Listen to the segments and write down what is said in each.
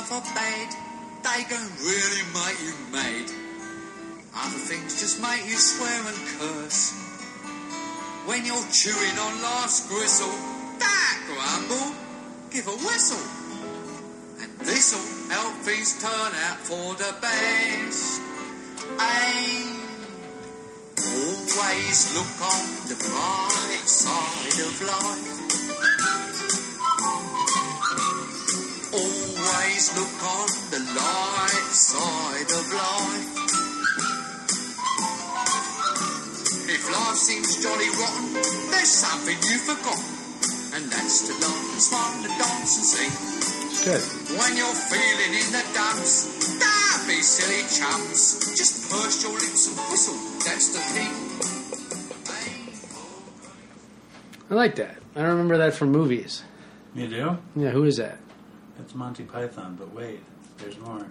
other bed, they can really make you mad. Other things just make you swear and curse. When you're chewing on life's gristle, that grumble, give a whistle. And this'll help things turn out for the best. And always look on the bright side of life. Always look on the light side of life. If life seems jolly rotten, there's something you've forgotten, and that's to laugh and smile and dance and sing. Good. When you're feeling in the dumps, don't be silly chums. Just purse your lips and whistle, that's the thing. I like that. I don't remember that from movies. You do? Yeah, who is that? It's Monty Python, but wait, there's more.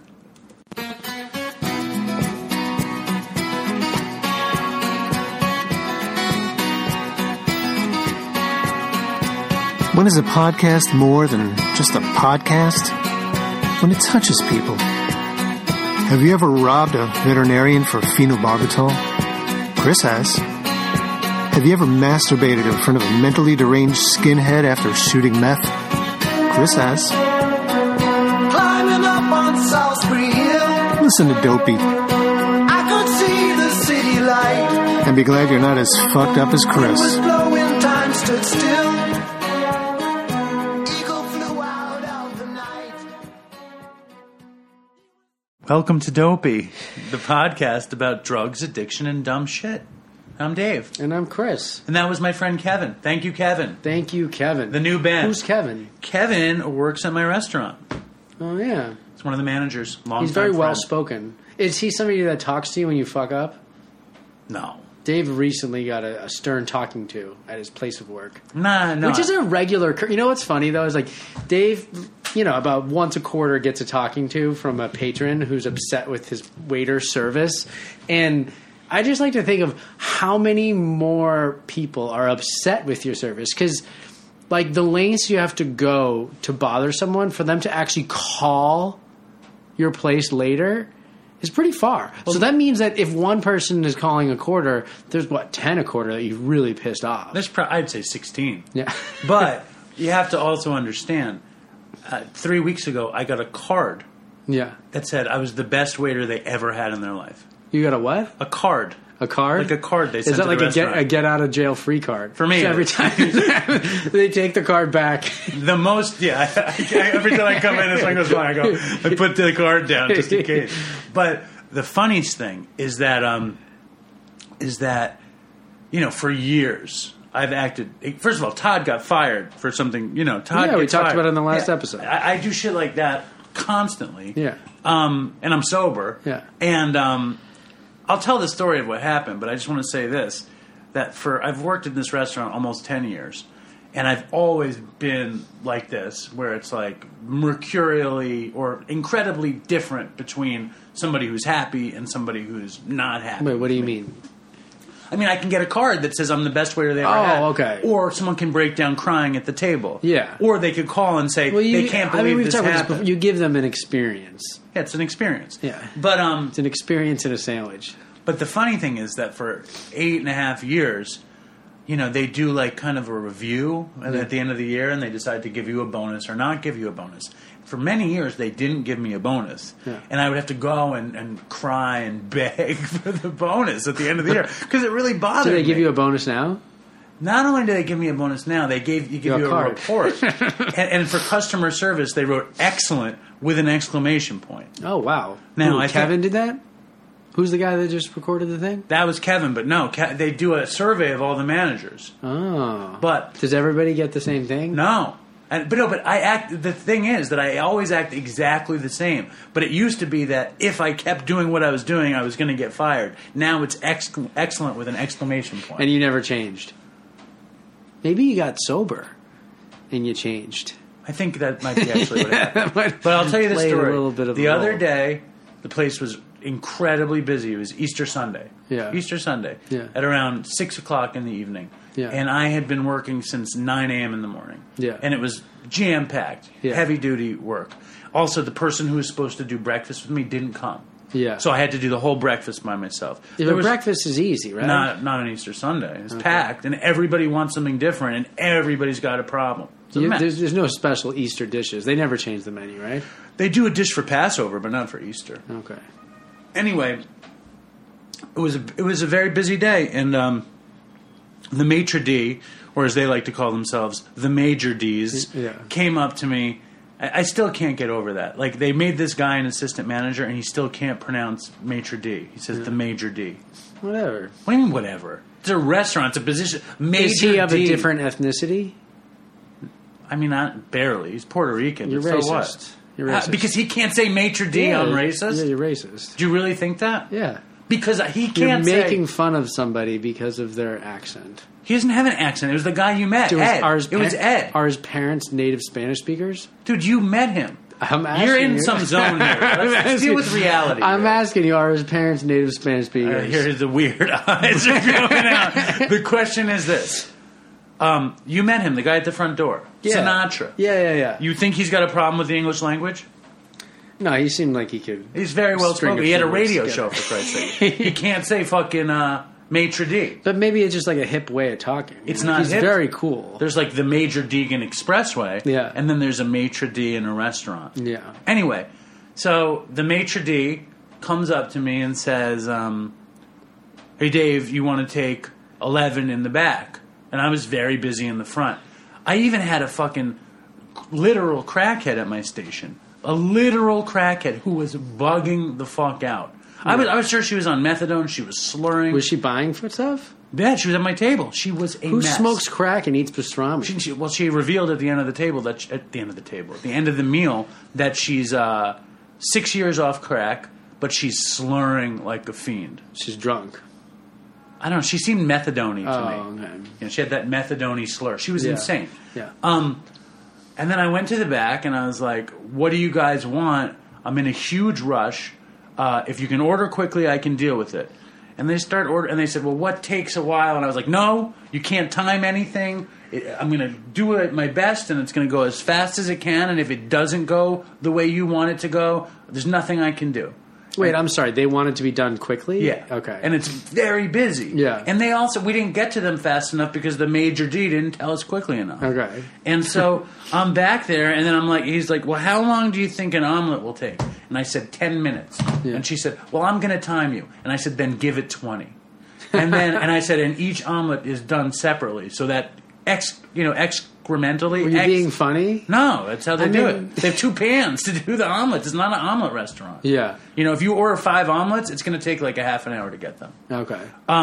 When is a podcast more than just a podcast? When it touches people. Have you ever robbed a veterinarian for phenobarbital? Chris has. Have you ever masturbated in front of a mentally deranged skinhead after shooting meth? Chris has. Climbing up on Salisbury Hill, Listen to Dopey I could see the city light. and be glad you're not as fucked up as Wind Chris. was blowing, time stood still. Eagle flew out of the night. Welcome to Dopey, the podcast about drugs, addiction, and dumb shit. I'm Dave. And I'm Chris. And that was my friend Kevin. Thank you, Kevin. Thank you, Kevin. The new band. Who's Kevin? Kevin works at my restaurant. Oh, yeah. He's one of the managers. Long He's very time well friend. spoken. Is he somebody that talks to you when you fuck up? No. Dave recently got a stern talking to at his place of work. No. Which is a regular... You know what's funny, though? Is like, Dave, about once a quarter gets a talking to from a patron who's upset with his waiter service. And I just like to think of how many more people are upset with your service. Because, like, the lengths you have to go to bother someone for them to actually call your place later is pretty far. So that means that if one person is calling a quarter, there's, 10 a quarter that you've really pissed off. There's I'd say 16. Yeah. But you have to also understand, 3 weeks ago, I got a card Yeah. that said I was the best waiter they ever had in their life. You got a what? A card. A card? Like a card they Is sent that to like the a restaurant. get out of jail free card? For me, So it every is. time they take the card back. The most, yeah. Every time I come in and something goes wrong, I put the card down just in case. But the funniest thing is that, for years I've acted. First of all, Todd got fired for something. Todd. Yeah, we gets talked fired. about it in the last Yeah. episode. I do shit like that constantly. Yeah. And I'm sober. Yeah. And I'll tell the story of what happened, but I just want to say this: that I've worked in this restaurant almost 10 years. And I've always been like this, where it's like mercurially or incredibly different between somebody who's happy and somebody who's not happy. Wait, what do you mean? I mean, I can get a card that says I'm the best waiter they ever had. Oh, okay. Or someone can break down crying at the table. Yeah. Or they could call and say, they can't believe we've this talked about happened. before. You give them an experience. Yeah, it's an experience. Yeah. But It's an experience in a sandwich. But the funny thing is that for 8.5 years, they do like kind of a review at the end of the year, and they decide to give you a bonus or not give you a bonus. For many years, they didn't give me a bonus. Yeah. And I would have to go and cry and beg for the bonus at the end of the year because it really bothered Do me. they give you a bonus now? Not only do they give me a bonus now, they give you a card. report. and for customer service, they wrote excellent with an exclamation point. Oh, wow. Now, Who, I Kevin did that? Who's the guy that just recorded the thing? That was Kevin, but no, they do a survey of all the managers. Oh. But Does everybody get the same thing? no. But I act. The thing is that I always act exactly the same. But it used to be that if I kept doing what I was doing, I was going to get fired. Now it's excellent with an exclamation point. And you never changed. Maybe you got sober and you changed. I think that might be actually what happened. But But I'll tell you the played a story. little bit of The a other role. day, the place was incredibly busy. It was Easter Sunday. Yeah. Easter Sunday. Yeah. At around 6 o'clock in the evening. Yeah. And I had been working since 9 a.m. in the morning. Yeah. And it was jam-packed, Yeah. heavy-duty work. Also, the person who was supposed to do breakfast with me didn't come. Yeah. So I had to do the whole breakfast by myself. Yeah, There but was- breakfast is easy, right? Not on Easter Sunday. It's packed, and everybody wants something different, and everybody's got a problem. It's a mess. There's no special Easter dishes. They never change the menu, right? They do a dish for Passover, but not for Easter. Okay. Anyway, it was a very busy day, and the maitre d', or as they like to call themselves, the major D's, Yeah. came up to me. I still can't get over that. Like, they made this guy an assistant manager, and he still can't pronounce maitre d'. He says the major D. Whatever. What do you mean, whatever? It's a restaurant. It's a position. Major Is he of D. a different ethnicity? I mean, not barely. He's Puerto Rican. You're so racist. what? You're racist. Because he can't say maitre d', I'm racist? Yeah, you're racist. Do you really think that? Yeah. Because he You're can't making say... fun of somebody because of their accent. He doesn't have an accent. It was the guy you met, Dude, Ed. are his It was Ed. Are his parents native Spanish speakers? Dude, you met him. I'm asking You're in you. some zone here. Let's deal with reality. I'm here. asking you, are his parents native Spanish speakers? Here's the weird eyes are coming out. The question is this. You met him, the guy at the front door. Yeah. Sinatra. Yeah. You think he's got a problem with the English language? No, he seemed like he could. He's very well String spoken. a He had a few words radio together. show, for Christ's sake. He can't say fucking maitre d'. But maybe it's just like a hip way of talking. It's You know? not He's hip. very cool. There's like the Major Deegan Expressway. Yeah. And then there's a maitre d' in a restaurant. Yeah. Anyway, so the maitre d' comes up to me and says, hey, Dave, you want to take 11 in the back? And I was very busy in the front. I even had a fucking literal crackhead at my station. A literal crackhead who was bugging the fuck out. I was sure she was on methadone. She was slurring. Was she buying for stuff? Yeah, she was at my table. She was a Who mess. smokes crack and eats pastrami? She revealed at the end of the table at the end of the meal that she's 6 years off crack, but she's slurring like a fiend. She's drunk. I don't know. She seemed methadone-y to me. Oh, okay. You know, she had that methadone-y slur. She was Yeah. insane. Yeah. And then I went to the back and I was like, "What do you guys want? I'm in a huge rush. If you can order quickly, I can deal with it." And they start order, and they said, "Well, what takes a while?" And I was like, "No, you can't time anything. I'm going to do it my best, and it's going to go as fast as it can. And if it doesn't go the way you want it to go, there's nothing I can do." Wait, I'm sorry. They want it to be done quickly? Yeah. Okay. And it's very busy. Yeah. And we didn't get to them fast enough because the Major D didn't tell us quickly enough. Okay. And so I'm back there, and then he's like, "Well, how long do you think an omelet will take?" And I said, 10 minutes. Yeah. And she said, "Well, I'm going to time you." And I said, "Then give it 20. And then, and I said, "And each omelet is done separately so that excrementally." Were you being funny? No, that's how they do mean- it. They have 2 pans to do the omelets. It's not an omelet restaurant. Yeah. You know, if you order 5 omelets, it's going to take like a half an hour to get them. Okay.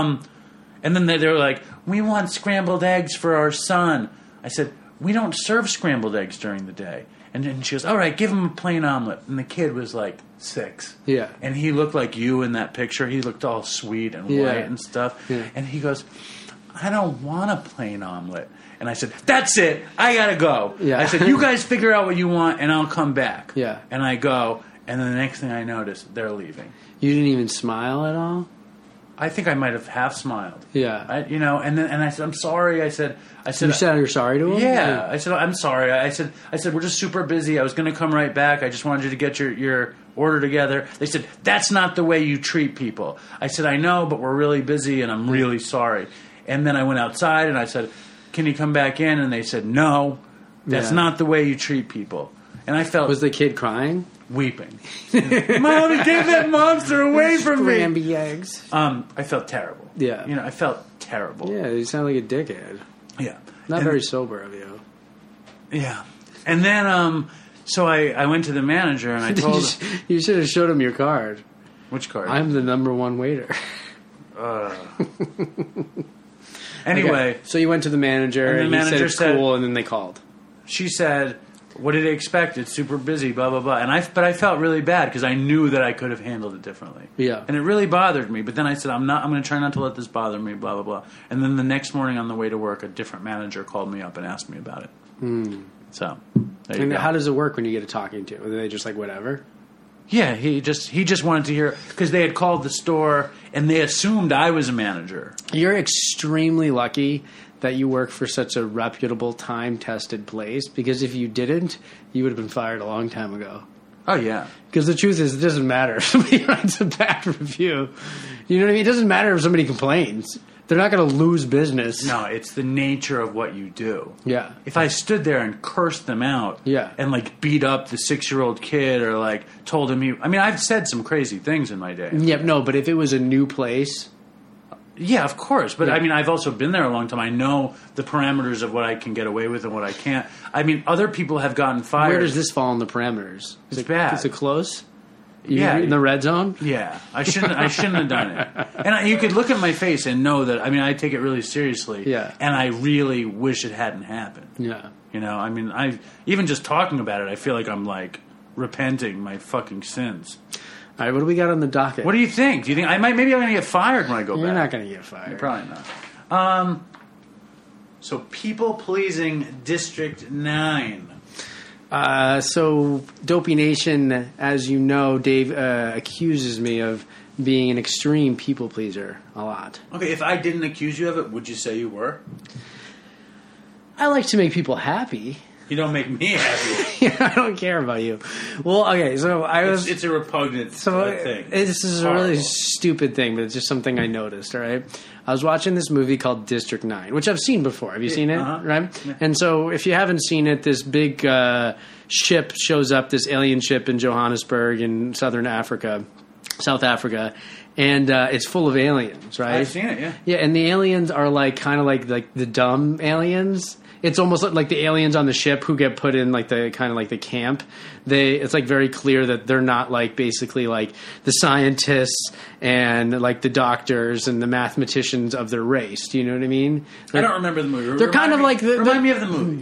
And then they were like, "We want scrambled eggs for our son." I said, "We don't serve scrambled eggs during the day." And then she goes, "All right, give him a plain omelet." And the kid was like 6. Yeah. And he looked like you in that picture. He looked all sweet and Yeah. white and stuff. Yeah. And he goes, "I don't want a plain omelet." And I said, "That's it. I got to go." Yeah. I said, "You guys figure out what you want and I'll come back." Yeah. And I go, and then the next thing I notice, they're leaving. You didn't even smile at all? I think I might have half smiled. Yeah. And I said, "I'm sorry." I said, You said you're sorry to him? "Yeah." I said, "I'm sorry." I said, "We're just super busy. I was going to come right back. I just wanted you to get your order together." They said, "That's not the way you treat people." I said, "I know, but we're really busy, and I'm really sorry." And then I went outside and I said, "Can you come back in?" And they said, "No, that's Yeah. not the way you treat people." And I felt Was the kid crying? weeping. "Mommy, get that monster away from me!" Scramby eggs. I felt terrible. Yeah. I felt terrible. Yeah, you sound like a dickhead. Yeah. Not And- very sober of you. Yeah. And then, so I went to the manager and I told him. You should have showed him your card. Which card? I'm the #1 waiter. Anyway, Okay, so you went to the manager, And the and he said manager it's said- cool, and then they called. she said, "What did they expect? It's super busy, blah, blah, blah." But I felt really bad because I knew that I could have handled it differently. Yeah. And it really bothered me. But then I said, I'm going to try not to let this bother me, blah, blah, blah. And then the next morning on the way to work, a different manager called me up and asked me about it. So, there you And go. how does it work when you get a talking to? Are they just like, whatever? Yeah, he just wanted to hear, because they had called the store and they assumed I was a manager. You're extremely lucky that you work for such a reputable, time-tested place, because if you didn't, you would have been fired a long time ago. Oh, yeah. Because the truth is, it doesn't matter if somebody writes a bad review. You know what I mean? It doesn't matter if somebody complains. They're not going to lose business. No, it's the nature of what you do. Yeah. If I stood there and cursed them out and, like, beat up the 6-year-old kid or, like, told him I mean, I've said some crazy things in my day. Yeah, no, but if it was a new place... Yeah, of course. But, Yeah. I mean, I've also been there a long time. I know the parameters of what I can get away with and what I can't. I mean, other people have gotten fired. Where does this fall in the parameters? It's bad. Is it close? Yeah. In the red zone? Yeah, I shouldn't have done it. And you could look at my face and know that. I mean, I take it really seriously. Yeah. And I really wish it hadn't happened. Yeah. You know, I mean, even just talking about it, I feel like I'm like repenting my fucking sins. All right, what do we got on the docket? What do you think? Do you think maybe I'm going to get fired when I go back? You're not going to get fired. You're probably not. So people pleasing District 9. So Dopey Nation, as you know, Dave accuses me of being an extreme people pleaser a lot. Okay, if I didn't accuse you of it, would you say you were? I like to make people happy. You don't make me happy. I don't care about you. Well, okay, so It's a repugnant thing. This is a really stupid thing, but it's just something I noticed, all right? I was watching this movie called District 9, which I've seen before. Have you seen it? Uh-huh. Right? Yeah. And so if you haven't seen it, this big ship shows up, this alien ship in Johannesburg in South Africa, and it's full of aliens, right? I've seen it, yeah. Yeah, and the aliens are kind of like the dumb aliens. It's almost like the aliens on the ship who get put in the camp. It's like very clear that they're not like basically like the scientists and like the doctors and the mathematicians of their race. Do you know what I mean? I don't remember the movie. They're kind of like remind me of the movie.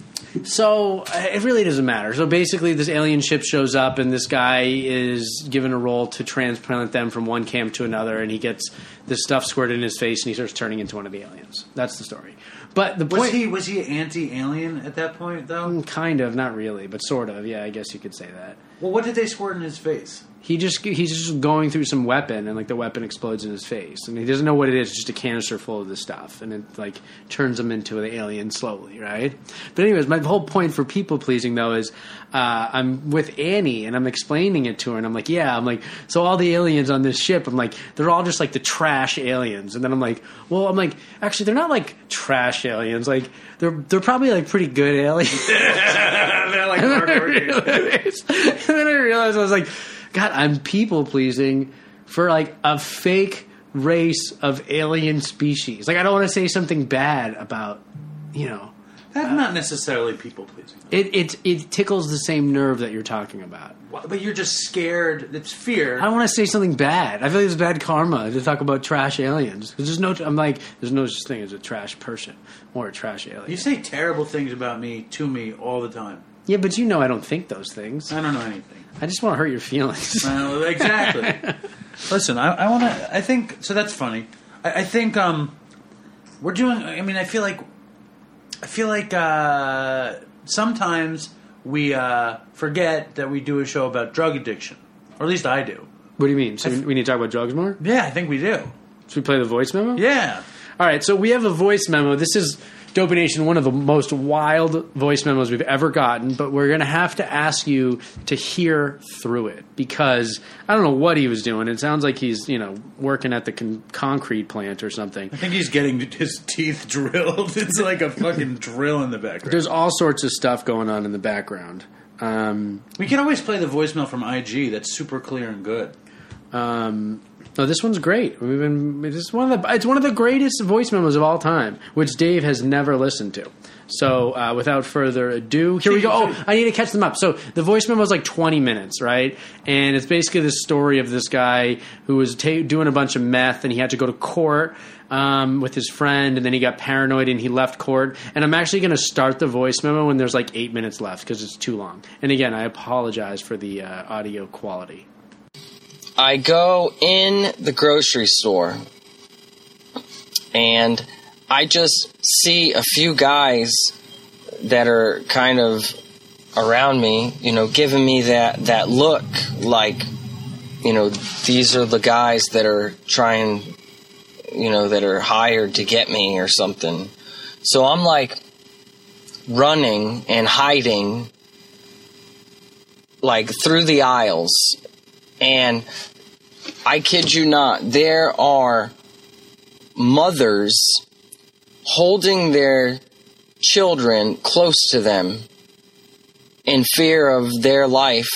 So it really doesn't matter. So basically, this alien ship shows up, and this guy is given a role to transplant them from one camp to another, and he gets this stuff squirted in his face, and he starts turning into one of the aliens. That's the story. But the point Was he anti-alien at that point, though? kind of, not really, but sort of. Yeah, I guess you could say that. Well, what did they squirt in his face? He's just going through some weapon, and like the weapon explodes in his face, and he doesn't know what it is. It's just a canister full of this stuff, and it like turns him into an alien slowly, right? But anyways, my whole point for people pleasing though is I'm with Annie, and I'm explaining it to her, and I'm like, yeah, I'm like, so all the aliens on this ship, I'm like, they're all just like the trash aliens, and then I'm like, well, I'm like, actually, they're not like trash aliens, like they're probably like pretty good aliens. They're like hardworking. And then I realized I was like, God, I'm people pleasing for like a fake race of alien species. Like I don't want to say something bad about, That's not necessarily people pleasing. It tickles the same nerve that you're talking about. But you're just scared. It's fear. I don't want to say something bad. I feel like it's bad karma to talk about trash aliens. There's no such thing as a trash person or a trash alien. You say terrible things about me to me all the time. Yeah, but I don't think those things. I don't know anything. I just want to hurt your feelings. Exactly. Listen, I want to. I think so. That's funny. I think we're doing. I mean, I feel like sometimes we forget that we do a show about drug addiction, or at least I do. What do you mean? So we need to talk about drugs more? Yeah, I think we do. Should we play the voice memo? Yeah. All right, so we have a voice memo. This is Dopey Nation, one of the most wild voice memos we've ever gotten, but we're going to have to ask you to hear through it because I don't know what he was doing. It sounds like he's, working at the concrete plant or something. I think he's getting his teeth drilled. It's like a fucking drill in the background. There's all sorts of stuff going on in the background. We can always play the voicemail from IG. That's super clear and good. No, this one's great. It's one of the greatest voice memos of all time, which Dave has never listened to. So, without further ado, here we go. Oh, I need to catch them up. So, the voice memo is like 20 minutes, right? And it's basically the story of this guy who was doing a bunch of meth, and he had to go to court with his friend, and then he got paranoid and he left court. And I'm actually going to start the voice memo when there's like 8 minutes left because it's too long. And again, I apologize for the audio quality. I go in the grocery store and I just see a few guys that are kind of around me, giving me that look like, these are the guys that are trying, that are hired to get me or something. So I'm like running and hiding like through the aisles, and I kid you not, there are mothers holding their children close to them in fear of their life,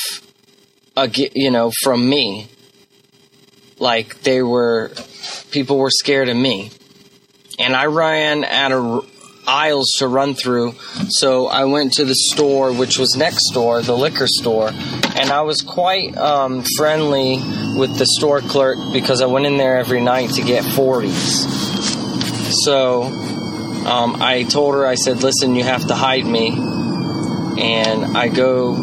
from me. Like people were scared of me. And I ran out of aisles to run through, so I went to the store, which was next door, the liquor store, and I was quite friendly with the store clerk because I went in there every night to get 40s. So I told her, I said, listen, you have to hide me. And I go,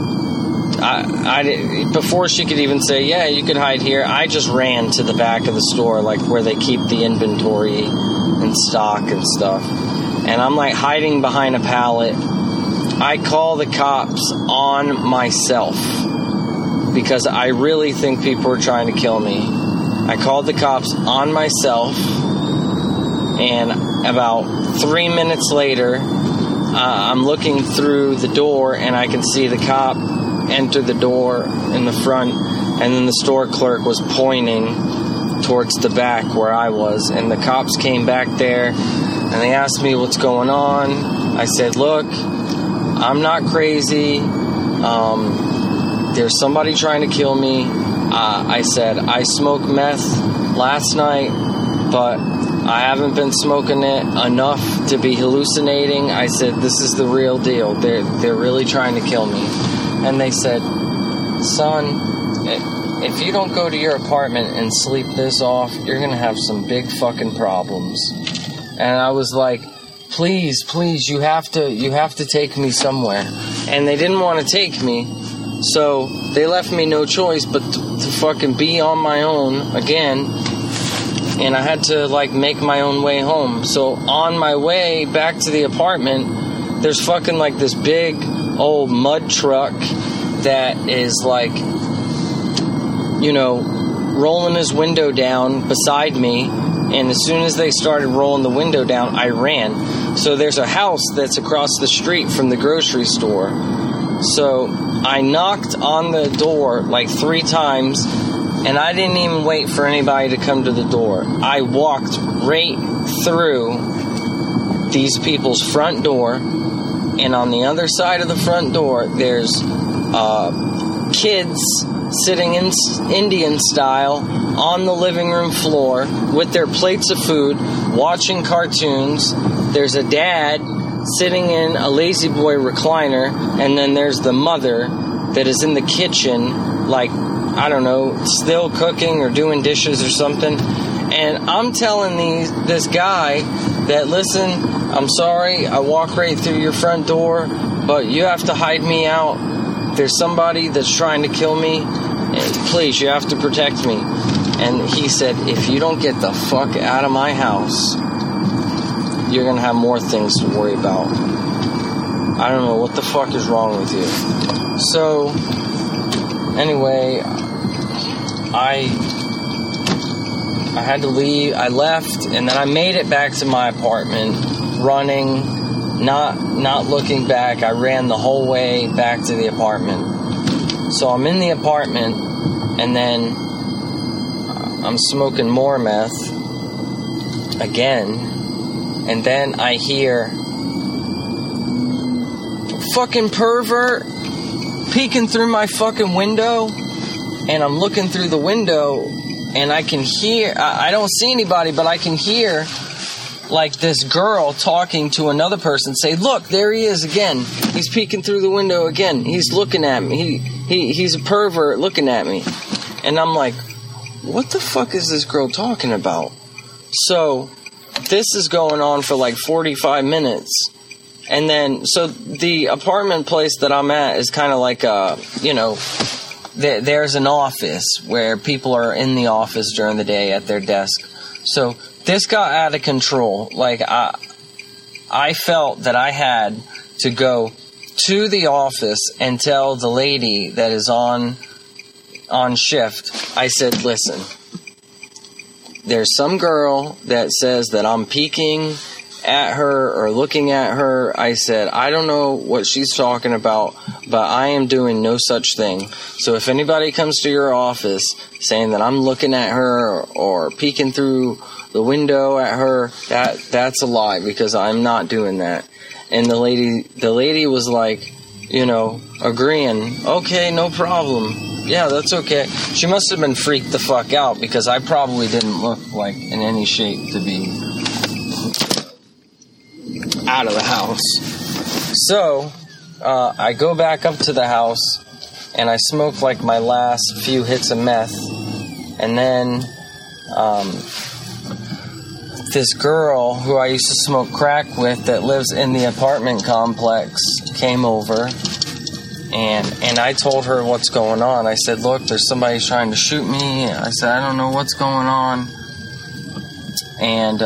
before she could even say, yeah, you could hide here, I just ran to the back of the store, like where they keep the inventory and stock and stuff. And I'm like hiding behind a pallet. I call the cops on myself because I really think people are trying to kill me. I called the cops on myself, and about 3 minutes later, I'm looking through the door and I can see the cop enter the door in the front, and then the store clerk was pointing towards the back where I was, and the cops came back there and they asked me what's going on. I said, look, I'm not crazy. There's somebody trying to kill me. I said, I smoked meth last night, but I haven't been smoking it enough to be hallucinating. I said, this is the real deal. They're really trying to kill me. And they said, son, if you don't go to your apartment and sleep this off, you're going to have some big fucking problems. And I was like, please, you have to take me somewhere. And they didn't want to take me, so they left me no choice but to fucking be on my own again. And I had to like make my own way home. So on my way back to the apartment, there's fucking like this big old mud truck that is like, rolling his window down beside me. And as soon as they started rolling the window down, I ran. So there's a house that's across the street from the grocery store. So I knocked on the door like 3 times, and I didn't even wait for anybody to come to the door. I walked right through these people's front door, and on the other side of the front door, there's kids sitting in Indian style on the living room floor with their plates of food, watching cartoons. There's a dad sitting in a lazy boy recliner, and then there's the mother that is in the kitchen, like, I don't know, still cooking or doing dishes or something. And I'm telling this guy that, listen, I'm sorry, I walk right through your front door, but you have to hide me out. There's somebody that's trying to kill me. Please, you have to protect me. And he said, if you don't get the fuck out of my house, you're going to have more things to worry about. I don't know what the fuck is wrong with you. So, anyway, I had to leave. I left, and then I made it back to my apartment, running, not looking back. I ran the whole way back to the apartment. So I'm in the apartment, and then I'm smoking more meth again, and then I hear fucking pervert peeking through my fucking window, and I'm looking through the window, and I can hear, I don't see anybody, but I can hear like this girl talking to another person, say, look, there he is again. He's peeking through the window again. He's looking at me. He's a pervert looking at me. And I'm like, what the fuck is this girl talking about? So this is going on for like 45 minutes. And then, so the apartment place that I'm at is kind of like there's an office where people are in the office during the day at their desk. So this got out of control. Like, I felt that I had to go to the office and tell the lady that is on shift. I said, listen, there's some girl that says that I'm peeking at her or looking at her. I said, I don't know what she's talking about, but I am doing no such thing. So if anybody comes to your office saying that I'm looking at her or peeking through the window at her, that's a lie, because I'm not doing that. And the lady was like, you know, agreeing, okay, no problem. Yeah, that's okay. She must have been freaked the fuck out, because I probably didn't look like in any shape to be out of the house. So, I go back up to the house, and I smoke like my last few hits of meth, and then, this girl who I used to smoke crack with that lives in the apartment complex came over, and I told her what's going on. I said, look, there's somebody trying to shoot me. I said, I don't know what's going on. And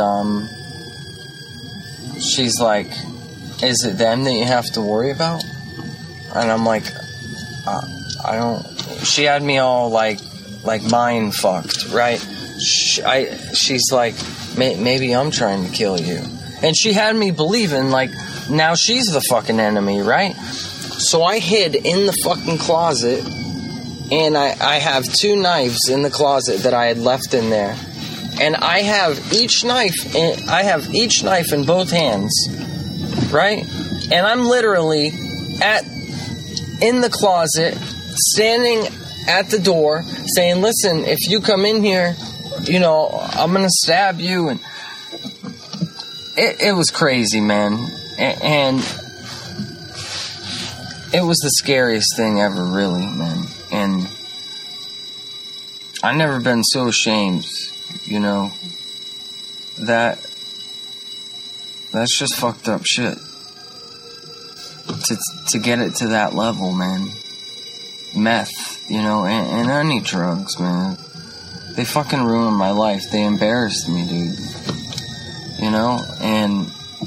she's like, is it them that you have to worry about? And I'm like, I don't. She had me all like mind fucked, right? She's like, maybe I'm trying to kill you. And she had me believing, like, now she's the fucking enemy, right? So I hid in the fucking closet, and I have 2 knives in the closet that I had left in there. And I have each knife in both hands, right? And I'm literally in the closet, standing at the door, saying, listen, if you come in here, you know, I'm gonna stab you. And it was crazy, man. And it was the scariest thing ever, really, man. And I've never been so ashamed, you know. That's just fucked up shit. To get it to that level, man. Meth, you know, and any drugs, man. They fucking ruined my life. They embarrassed me, dude. You know? And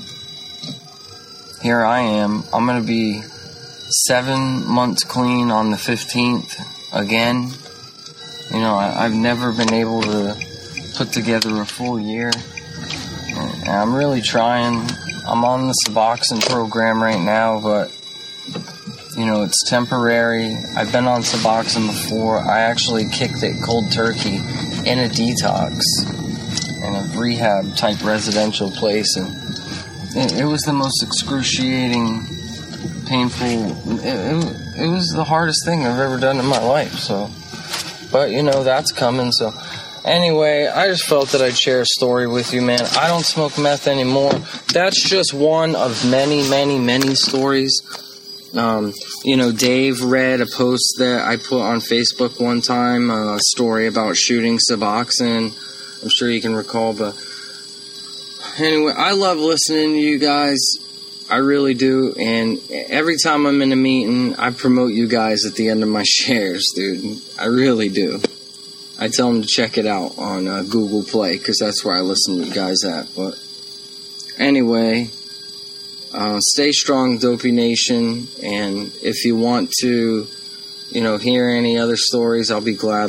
here I am. I'm gonna be 7 months clean on the 15th again. You know, I've never been able to put together a full year. And I'm really trying. I'm on the Suboxone program right now, but, you know, it's temporary. I've been on Suboxone before. I actually kicked it cold turkey in a detox in a rehab type residential place, and it was the most excruciating, painful. It was the hardest thing I've ever done in my life. So, but you know, that's coming. So anyway, I just felt that I'd share a story with you, man. I don't smoke meth anymore. That's just one of many, many, many stories. You know, Dave read a post that I put on Facebook one time, a story about shooting Suboxone. I'm sure you can recall, but anyway, I love listening to you guys. I really do, and every time I'm in a meeting, I promote you guys at the end of my shares, dude. I really do. I tell them to check it out on Google Play, because that's where I listen to you guys at. But anyway, stay strong, Dopey Nation, and if you want to, you know, hear any other stories, I'll be glad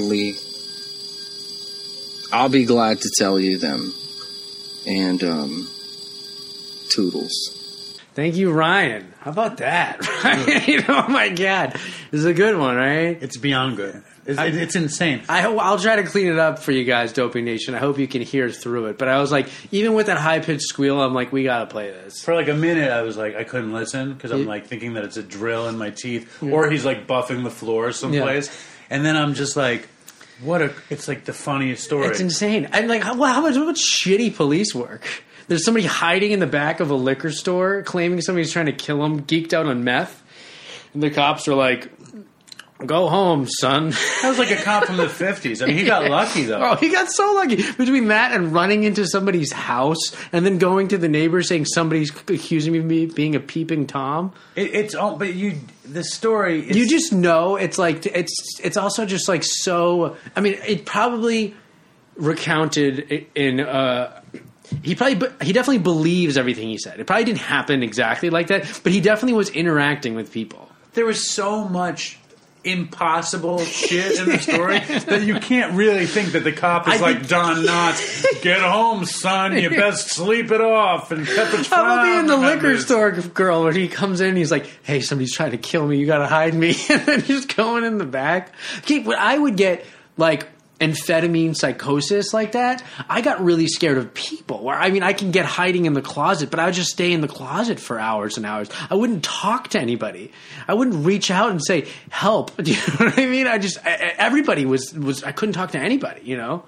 to tell you them. And toodles. Thank you, Ryan. How about that? Ryan, oh my God, this is a good one, right? It's beyond good. It's insane. I'll try to clean it up for you guys, Dopey Nation. I hope you can hear through it. But I was like, even with that high-pitched squeal, I'm like, we got to play this. For like a minute, I was like, I couldn't listen because I'm like thinking that it's a drill in my teeth, or he's like buffing the floor someplace. Yeah. And then I'm just like, it's like the funniest story. It's insane. I'm like, how much shitty police work? There's somebody hiding in the back of a liquor store claiming somebody's trying to kill him, geeked out on meth. And the cops are like, go home, son. That was like a cop from the 50s. I mean, he got lucky, though. Oh, he got so lucky. Between that and running into somebody's house and then going to the neighbor saying somebody's accusing me of being a peeping Tom. The story is... You just know, it's like, it's also just like so... I mean, it probably recounted in... He definitely believes everything he said. It probably didn't happen exactly like that, but he definitely was interacting with people. There was so much impossible shit in the story that you can't really think that the cop is like Don Knotts. Get home, son. You best sleep it off. And Pepperidge How about being the liquor remembers. store girl where he comes in and he's like, hey, somebody's trying to kill me. You got to hide me. And then just going in the back. Okay, when I would get like amphetamine psychosis like that, I got really scared of people. Where I mean, I can get hiding in the closet, but I would just stay in the closet for hours and hours. I wouldn't talk to anybody. I wouldn't reach out and say help. Do you know what I mean? Everybody was I couldn't talk to anybody. You know?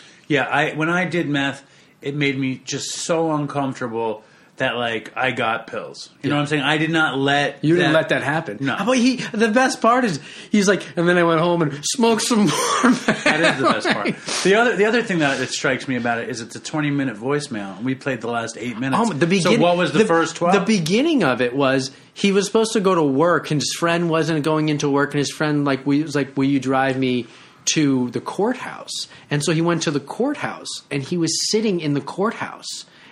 Yeah, when I did meth, it made me just so uncomfortable that like I got pills. You know what I'm saying? I did not let You didn't let that happen. No. How about the best part is he's like, and then I went home and smoked some more. That is the best part. The other thing that strikes me about it is it's a 20-minute voicemail, and we played the last 8 minutes. So what was the first 12? The beginning of it was he was supposed to go to work, and his friend wasn't going into work, and his friend was like, will you drive me to the courthouse? And so he went to the courthouse, and he was sitting in the courthouse.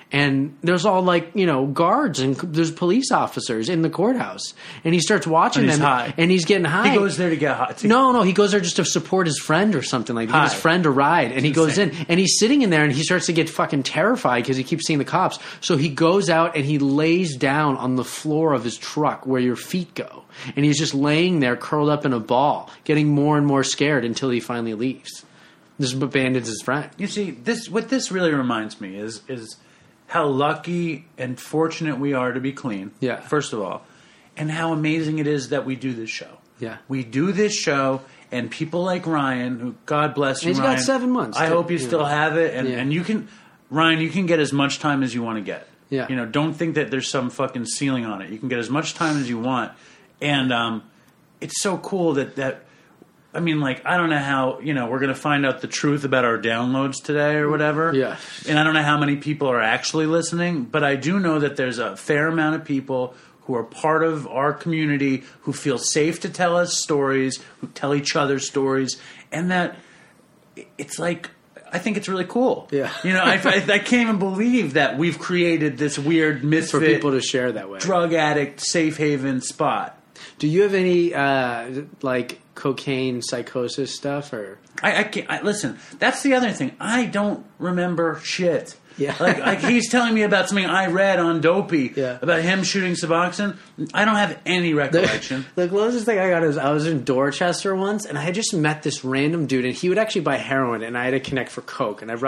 And there's all like, guards and there's police officers in the courthouse. And he starts watching And he's them. high. And he's getting high. He goes there to get high. No, he goes there just to support his friend or something, like give his High. friend a ride. And he goes in insane. and he's sitting in there and he starts to get fucking terrified because he keeps seeing the cops. So he goes out and he lays down on the floor of his truck where your feet go. And he's just laying there curled up in a ball, getting more and more scared until he finally leaves. Just abandons his friend. You see, what this really reminds me is how lucky and fortunate we are to be clean. Yeah. First of all, and how amazing it is that we do this show. Yeah. We do this show, and people like Ryan, who God bless you, He's got Ryan. 7 months. I hope you still have it, and Yeah. and you can, Ryan, you can get as much time as you want to get. Yeah. Don't think that there's some fucking ceiling on it. You can get as much time as you want, and it's so cool that. I mean, like, I don't know how, we're going to find out the truth about our downloads today or whatever. Yeah. And I don't know how many people are actually listening, but I do know that there's a fair amount of people who are part of our community who feel safe to tell us stories, who tell each other stories, and that it's like, I think it's really cool. Yeah. I can't even believe that we've created this weird misfit For people to share that way. drug addict safe haven spot. Do you have any, cocaine psychosis stuff or? I can't. Listen, that's the other thing. I don't remember shit. Yeah. Like he's telling me about something I read on Dopey about him shooting Suboxone. I don't have any recollection. The closest thing I got is I was in Dorchester once, and I had just met this random dude, and he would actually buy heroin, and I had to connect for coke. And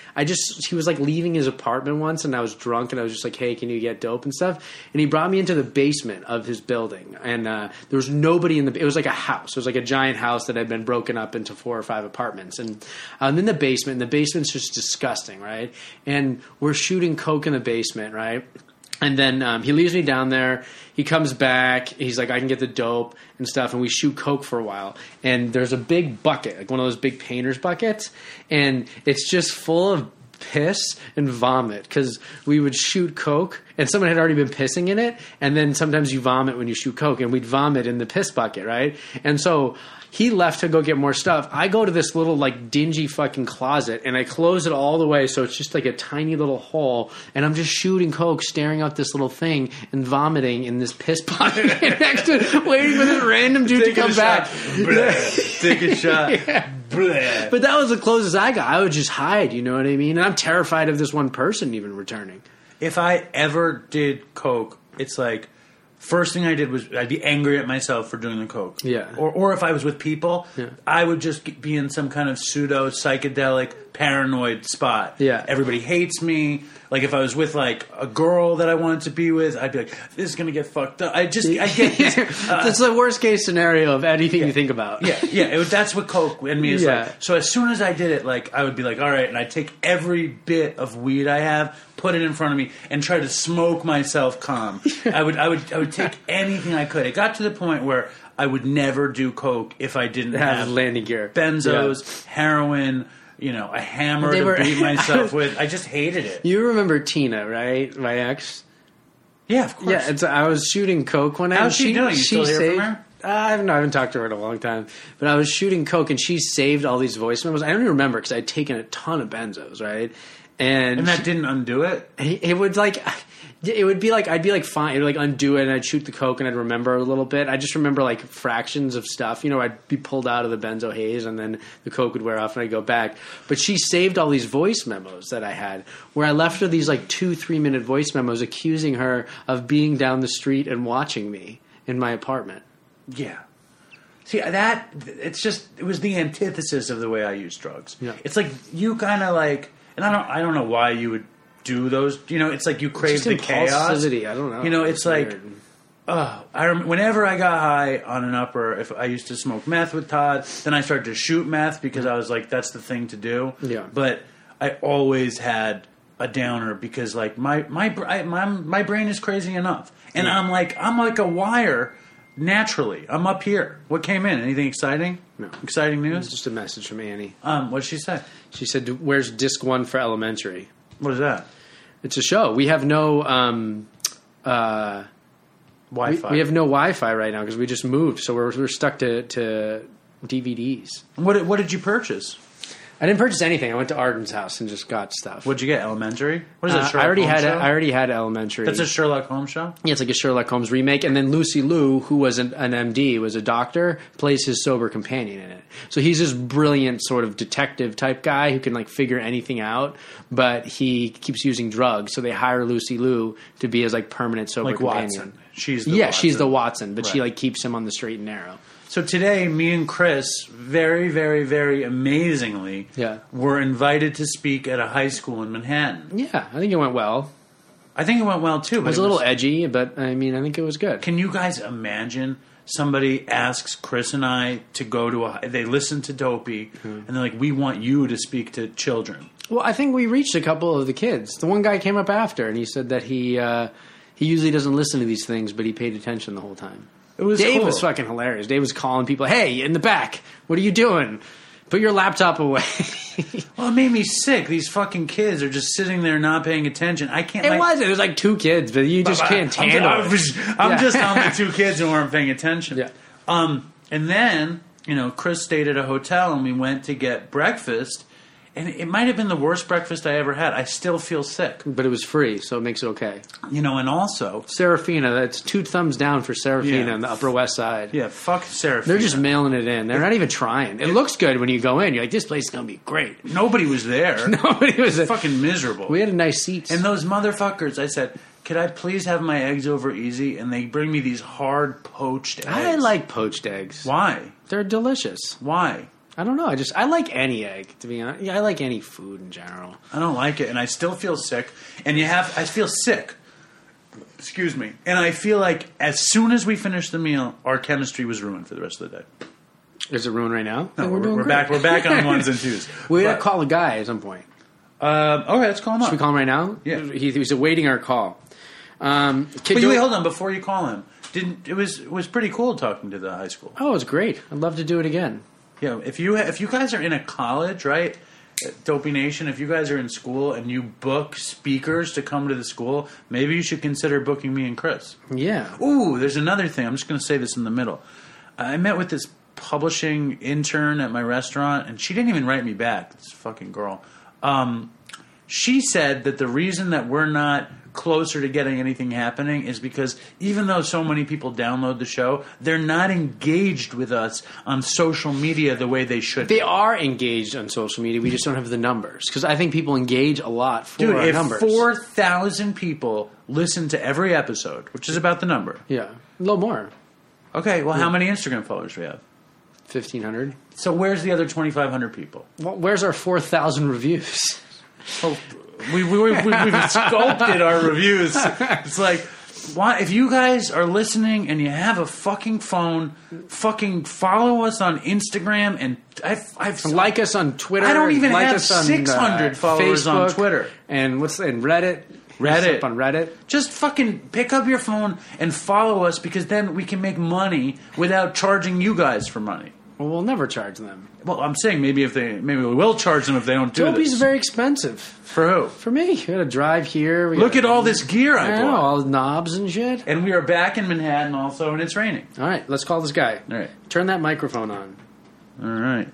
he was like leaving his apartment once, and I was drunk, and I was just like, "Hey, can you get dope and stuff?" And he brought me into the basement of his building, and there was nobody in the. It was like a house. It was like a giant house that had been broken up into 4 or 5 apartments, and I'm in the basement. And the basement's just disgusting, right? And we're shooting coke in the basement, right? And then he leaves me down there. He comes back. He's like, I can get the dope and stuff. And we shoot coke for a while. And there's a big bucket, like one of those big painter's buckets. And it's just full of piss and vomit because we would shoot coke and someone had already been pissing in it. And then sometimes you vomit when you shoot coke. And we'd vomit in the piss bucket, right? And so he left to go get more stuff. I go to this little like dingy fucking closet and I close it all the way so it's just like a tiny little hole, and I'm just shooting coke, staring out this little thing and vomiting in this piss bucket next to waiting for this random dude to come back. Take a shot. Bleh. But that was the closest I got. I would just hide, you know what I mean? And I'm terrified of this one person even returning. If I ever did coke, it's like first thing I did was I'd be angry at myself for doing the coke. Yeah. Or if I was with people, Yeah. I would just be in some kind of pseudo psychedelic paranoid spot. Yeah. Everybody hates me. Like if I was with like a girl that I wanted to be with, I'd be like, this is gonna get fucked up. I get this. That's the worst case scenario of anything you think about. Yeah. That's what coke in me is Yeah. like. So as soon as I did it, like I would be like, all right, and I'd take every bit of weed I have, put it in front of me, and try to smoke myself calm. I would take anything I could. It got to the point where I would never do coke if I didn't have landing gear, benzos, heroin, a hammer They to were- beat myself with. I just hated it. You remember Tina, right? My ex. Yeah, of course. Yeah, and so I was shooting coke one night. How's she doing? You still hear saved, from her? I haven't talked to her in a long time. But I was shooting coke, and she saved all these voice memos. I don't even remember because I'd taken a ton of benzos, right? And And that didn't undo it? it would like It would be like I'd be like fine. It would like undo it, and I'd shoot the coke, and I'd remember a little bit. I just remember like fractions of stuff. You know, I'd be pulled out of the benzo haze, and then the coke would wear off, and I'd go back. But she saved all these voice memos that I had, where I left her these like 2-3 minute voice memos accusing her of being down the street and watching me in my apartment. Yeah. See, it was the antithesis of the way I use drugs. Yeah. It's like you kind of like, and I don't know why you would do those. You know, it's like you crave the chaos. I don't know. You know, it's like, weird. whenever I got high on an upper, if I used to smoke meth with Todd, then I started to shoot meth because I was like, that's the thing to do. Yeah. But I always had a downer because like my brain is crazy enough, and I'm like a wire. Naturally, I'm up here. What came in? Anything exciting? No. Exciting It news? was just a message from Annie. What did she say? She said, "Where's disc 1 for Elementary?" What is that? It's a show. We have no Wi-Fi. we have no Wi-Fi right now because we just moved, so we're stuck to DVDs. What did you purchase? I didn't purchase anything. I went to Arden's house and just got stuff. What'd you get? Elementary? What is it? I already had. Show? I already had Elementary. That's a Sherlock Holmes show. Yeah, it's like a Sherlock Holmes remake. And then Lucy Liu, who was an MD, was a doctor, plays his sober companion in it. So he's this brilliant sort of detective type guy who can like figure anything out, but he keeps using drugs. So they hire Lucy Liu to be his like permanent sober Like companion. Watson. She's the Watson, but she Right. like keeps him on the straight and narrow. So today, me and Chris, very, very, very amazingly, were invited to speak at a high school in Manhattan. Yeah, I think it went well. I think it went well too. It was a little edgy, but I mean, I think it was good. Can you guys imagine somebody asks Chris and I to go to they listen to Dopey, and they're like, we want you to speak to children. Well, I think we reached a couple of the kids. The one guy came up after, and he said that he usually doesn't listen to these things, but he paid attention the whole time. It was Dave cool. was fucking hilarious. Dave was calling people, "Hey, in the back, what are you doing? Put your laptop away." Well, it made me sick. These fucking kids are just sitting there not paying attention. I can't. It was like 2 kids, but you just can't handle it. I'm just on the 2 kids who aren't paying attention. Yeah. And then, Chris stayed at a hotel and we went to get breakfast. And it might have been the worst breakfast I ever had. I still feel sick. But it was free, so it makes it okay. And also... Serafina, that's 2 thumbs down for Serafina Yeah. on the Upper West Side. Yeah, fuck Serafina. They're just mailing it in. They're not even trying. It looks good when you go in. You're like, this place is going to be great. Nobody was there. Nobody was there. Fucking miserable. We had nice seats. And those motherfuckers, I said, could I please have my eggs over easy? And they bring me these hard poached eggs. I like poached eggs. Why? They're delicious. Why? I don't know. I like any egg, to be honest. Yeah, I like any food in general. I don't like it, and I still feel sick. And I feel sick. Excuse me. And I feel like as soon as we finished the meal, our chemistry was ruined for the rest of the day. Is it ruined right now? No, Then we're doing back. great. We're back on 1s and 2s. We gotta call a guy at some point. Okay, let's call him up. Should we call him right now? Yeah. He's awaiting our call. Wait, hold on. Before you call him, it was pretty cool talking to the high school. Oh, it was great. I'd love to do it again. Yeah, if you guys are in a college, right, Dopey Nation, if you guys are in school and you book speakers to come to the school, maybe you should consider booking me and Chris. Yeah. Ooh, there's another thing. I'm just going to say this in the middle. I met with this publishing intern at my restaurant, and she didn't even write me back. This fucking girl. She said that the reason that we're not closer to getting anything happening is because even though so many people download the show, they're not engaged with us on social media the way they should be. They are engaged on social media. We just don't have the numbers. Because I think people engage a lot for Dude, our if numbers. 4,000 people listen to every episode, which is about the number. Yeah. A little more. Okay, well, how many Instagram followers do we have? 1,500. So where's the other 2,500 people? Well, where's our 4,000 reviews? Well, we've sculpted our reviews. It's like, why, if you guys are listening and you have a fucking phone, fucking follow us on Instagram and I've Like us on Twitter. I don't even like have us on, 600 followers on Facebook, Twitter. And Reddit. Hit us up on Reddit. Just fucking pick up your phone and follow us because then we can make money without charging you guys for money. Well, we'll never charge them. Well, I'm saying maybe we will charge them if they don't do Dopey's this. very expensive. For who? For me. We gotta drive here. Look at all this gear I know, bought. all the knobs and shit. And we are back in Manhattan also, and it's raining. All right, let's call this guy. All right. Turn that microphone on. All right.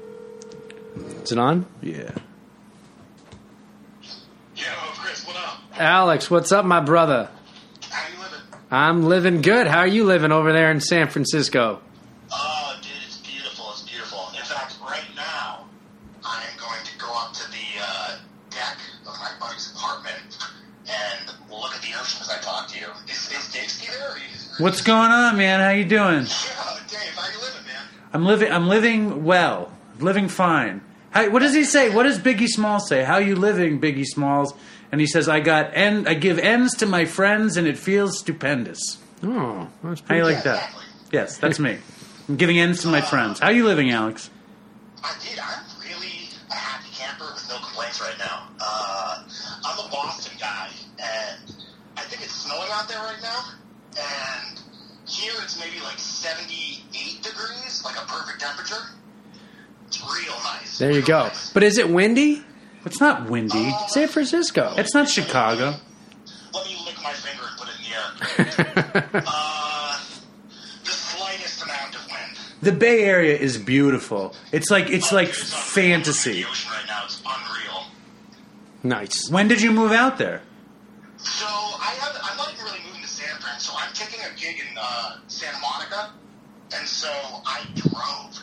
Is it on? Yeah. Yo, Chris, what up? Alex, what's up, my brother? How you living? I'm living good. How are you living over there in San Francisco? Oh, dude, it's beautiful. It's beautiful. In fact, right now, I am going to go up to the deck of my buddy's apartment and we'll look at the ocean as I talk to you. Is Dixie there? What's going on, man? How you doing? Yeah, Dave, how you living, man? I'm living well. Living fine. What does he say? What does Biggie Smalls say? How you living, Biggie Smalls? And he says, I give ends to my friends and it feels stupendous. Oh, that's How pretty you good. like that? Yes, that's me. I'm giving ends to my friends. How you living, Alex? I'm really a happy camper with no complaints right now. I'm a Boston guy, and I think it's snowing out there right now. And here it's maybe like 78 degrees, like a perfect temperature. It's real nice. There you Real go. nice. But is it windy? It's not windy. San Francisco. It's not Chicago. Let me lick my finger and put it in the air. The slightest amount of wind. The Bay Area is beautiful. It's like Dude, fantasy. The ocean right now is unreal. Nice. When did you move out there? So I'm not even really moving to San Fran. So I'm taking a gig in Santa Monica, and so I drove.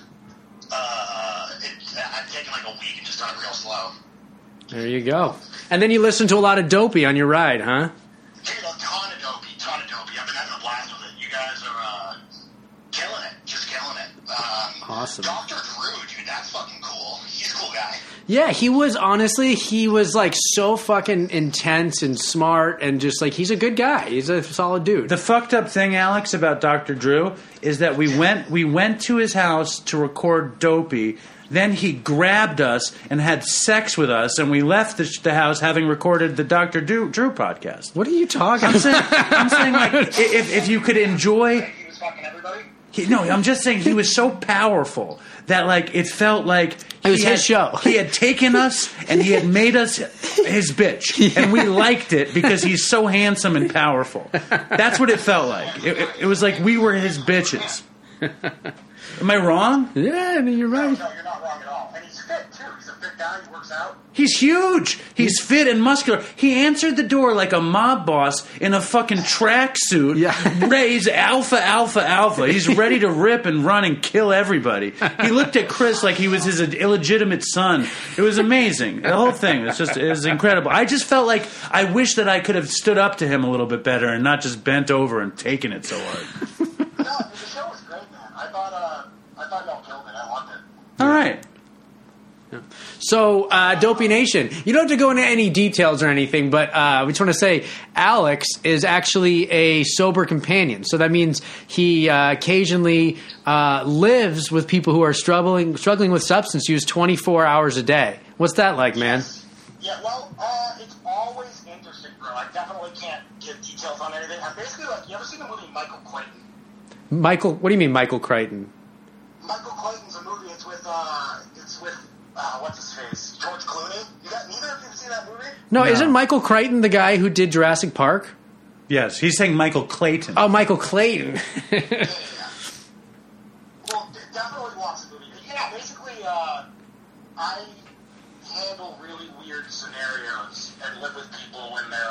I've taken like a week and just done it real slow. There you go. And then you listen to a lot of Dopey on your ride, huh? Dude, a ton of dopey. I've been having a blast with it. You guys are killing it, just killing it. Awesome. Dr. Drew, dude, that's fucking cool. He's a cool guy. Yeah, he was like so fucking intense and smart and just like he's a good guy. He's a solid dude. The fucked up thing, Alex, about Dr. Drew is that we went to his house to record Dopey. Then he grabbed us and had sex with us, and we left the house having recorded the Dr. Drew podcast. What are you talking I'm saying like, if you could enjoy... He was fucking everybody? I'm just saying he was so powerful that like it felt like It was his show. He had taken us and he had made us his bitch, and we liked it because he's so handsome and powerful. That's what it felt like. It was like we were his bitches. Am I wrong? Yeah, no, you're right. No, you're not wrong at all. And he's fit, too. He's a fit guy. He works out. He's huge. He's fit and muscular. He answered the door like a mob boss in a fucking tracksuit. Yeah. He's alpha, alpha, alpha. He's ready to rip and run and kill everybody. He looked at Chris like he was his illegitimate son. It was amazing. The whole thing it was incredible. I just felt like I wish that I could have stood up to him a little bit better and not just bent over and taken it so hard. No, the show was great, man. I thought y'all killed it. I loved it. All right. So, Dopey Nation, you don't have to go into any details or anything, but we just want to say Alex is actually a sober companion. So that means he occasionally lives with people who are struggling with substance use 24 hours a day. What's that like, man? Yeah, well, it's always interesting, bro. I definitely can't give details on anything. I'm basically like, you ever seen the movie Michael Clayton? Michael, what do you mean Michael Crichton? Michael Clayton's a movie. It's with what's his face? George Clooney. Neither of you have seen that movie? No, isn't Michael Crichton the guy who did Jurassic Park? Yes, he's saying Michael Clayton. Oh, Michael Clayton. Yeah. Well, definitely watch the movie. Yeah, basically, I handle really weird scenarios and live with people when they're,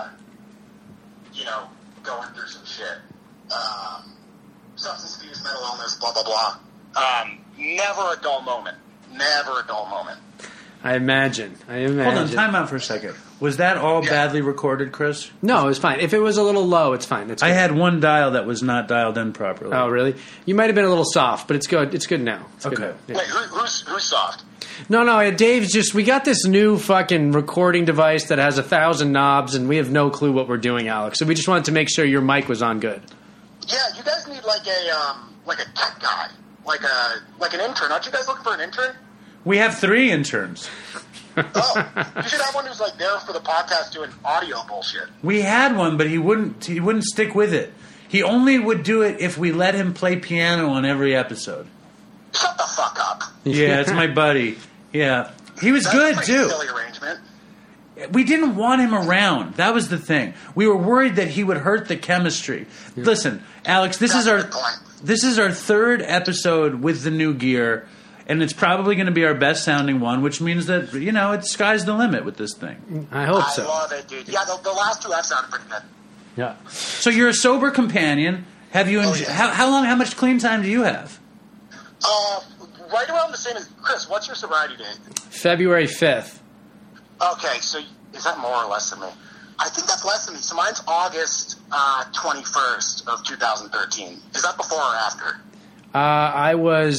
going through some shit. Substance abuse, mental illness, blah, blah, blah. Never a dull moment. Never a dull moment. I imagine. Hold on, time out for a second. Was that all badly recorded, Chris? No, it was fine. If it was a little low, it's fine. It's good. I had one dial that was not dialed in properly. Oh, really? You might have been a little soft, but it's good. It's good now. It's good Okay. now. Yeah. Wait, who's soft? No, Dave's just, we got this new fucking recording device that has 1,000 knobs, and we have no clue what we're doing, Alex. So we just wanted to make sure your mic was on good. Yeah, you guys need like a tech guy, like an intern. Aren't you guys looking for an intern? We have 3 interns. Oh, you should have one who's like there for the podcast doing audio bullshit. We had one, but he wouldn't stick with it. He only would do it if we let him play piano on every episode. Shut the fuck up. Yeah, it's my buddy. Yeah. He was That's good, a pretty too. silly arrangement. We didn't want him around. That was the thing. We were worried that he would hurt the chemistry. Listen, Alex, this is our 3rd episode with the new gear, and it's probably going to be our best sounding one, which means that, it's sky's the limit with this thing. I hope I so. love it, dude. Yeah, the last two have sounded pretty good. Yeah. So you're a sober companion. Have you? Oh, yeah. How much clean time do you have? Right around the same as Chris. What's your sobriety date? February 5th. Okay, so is that more or less than me? I think that's less than me. So mine's August 21st of 2013. Is that before or after? I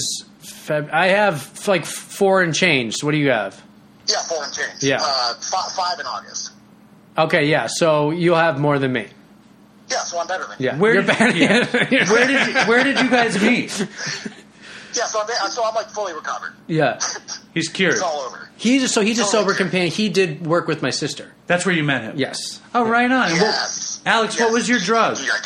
have like 4 and change. So what do you have? Yeah, 4 and change. Yeah. 5 in August. Okay, yeah. So you'll have more than me. Yeah, so I'm better than you. Yeah. Where You're did- better. yeah. Where did you guys meet? Yeah, so I'm like fully recovered. Yeah. He's cured. It's all over. He's a sober Totally. companion. He did work with my sister. That's where you met him. Yes. Oh, right on. And Yes. Alex, what Yes. was your drug? Indeed, I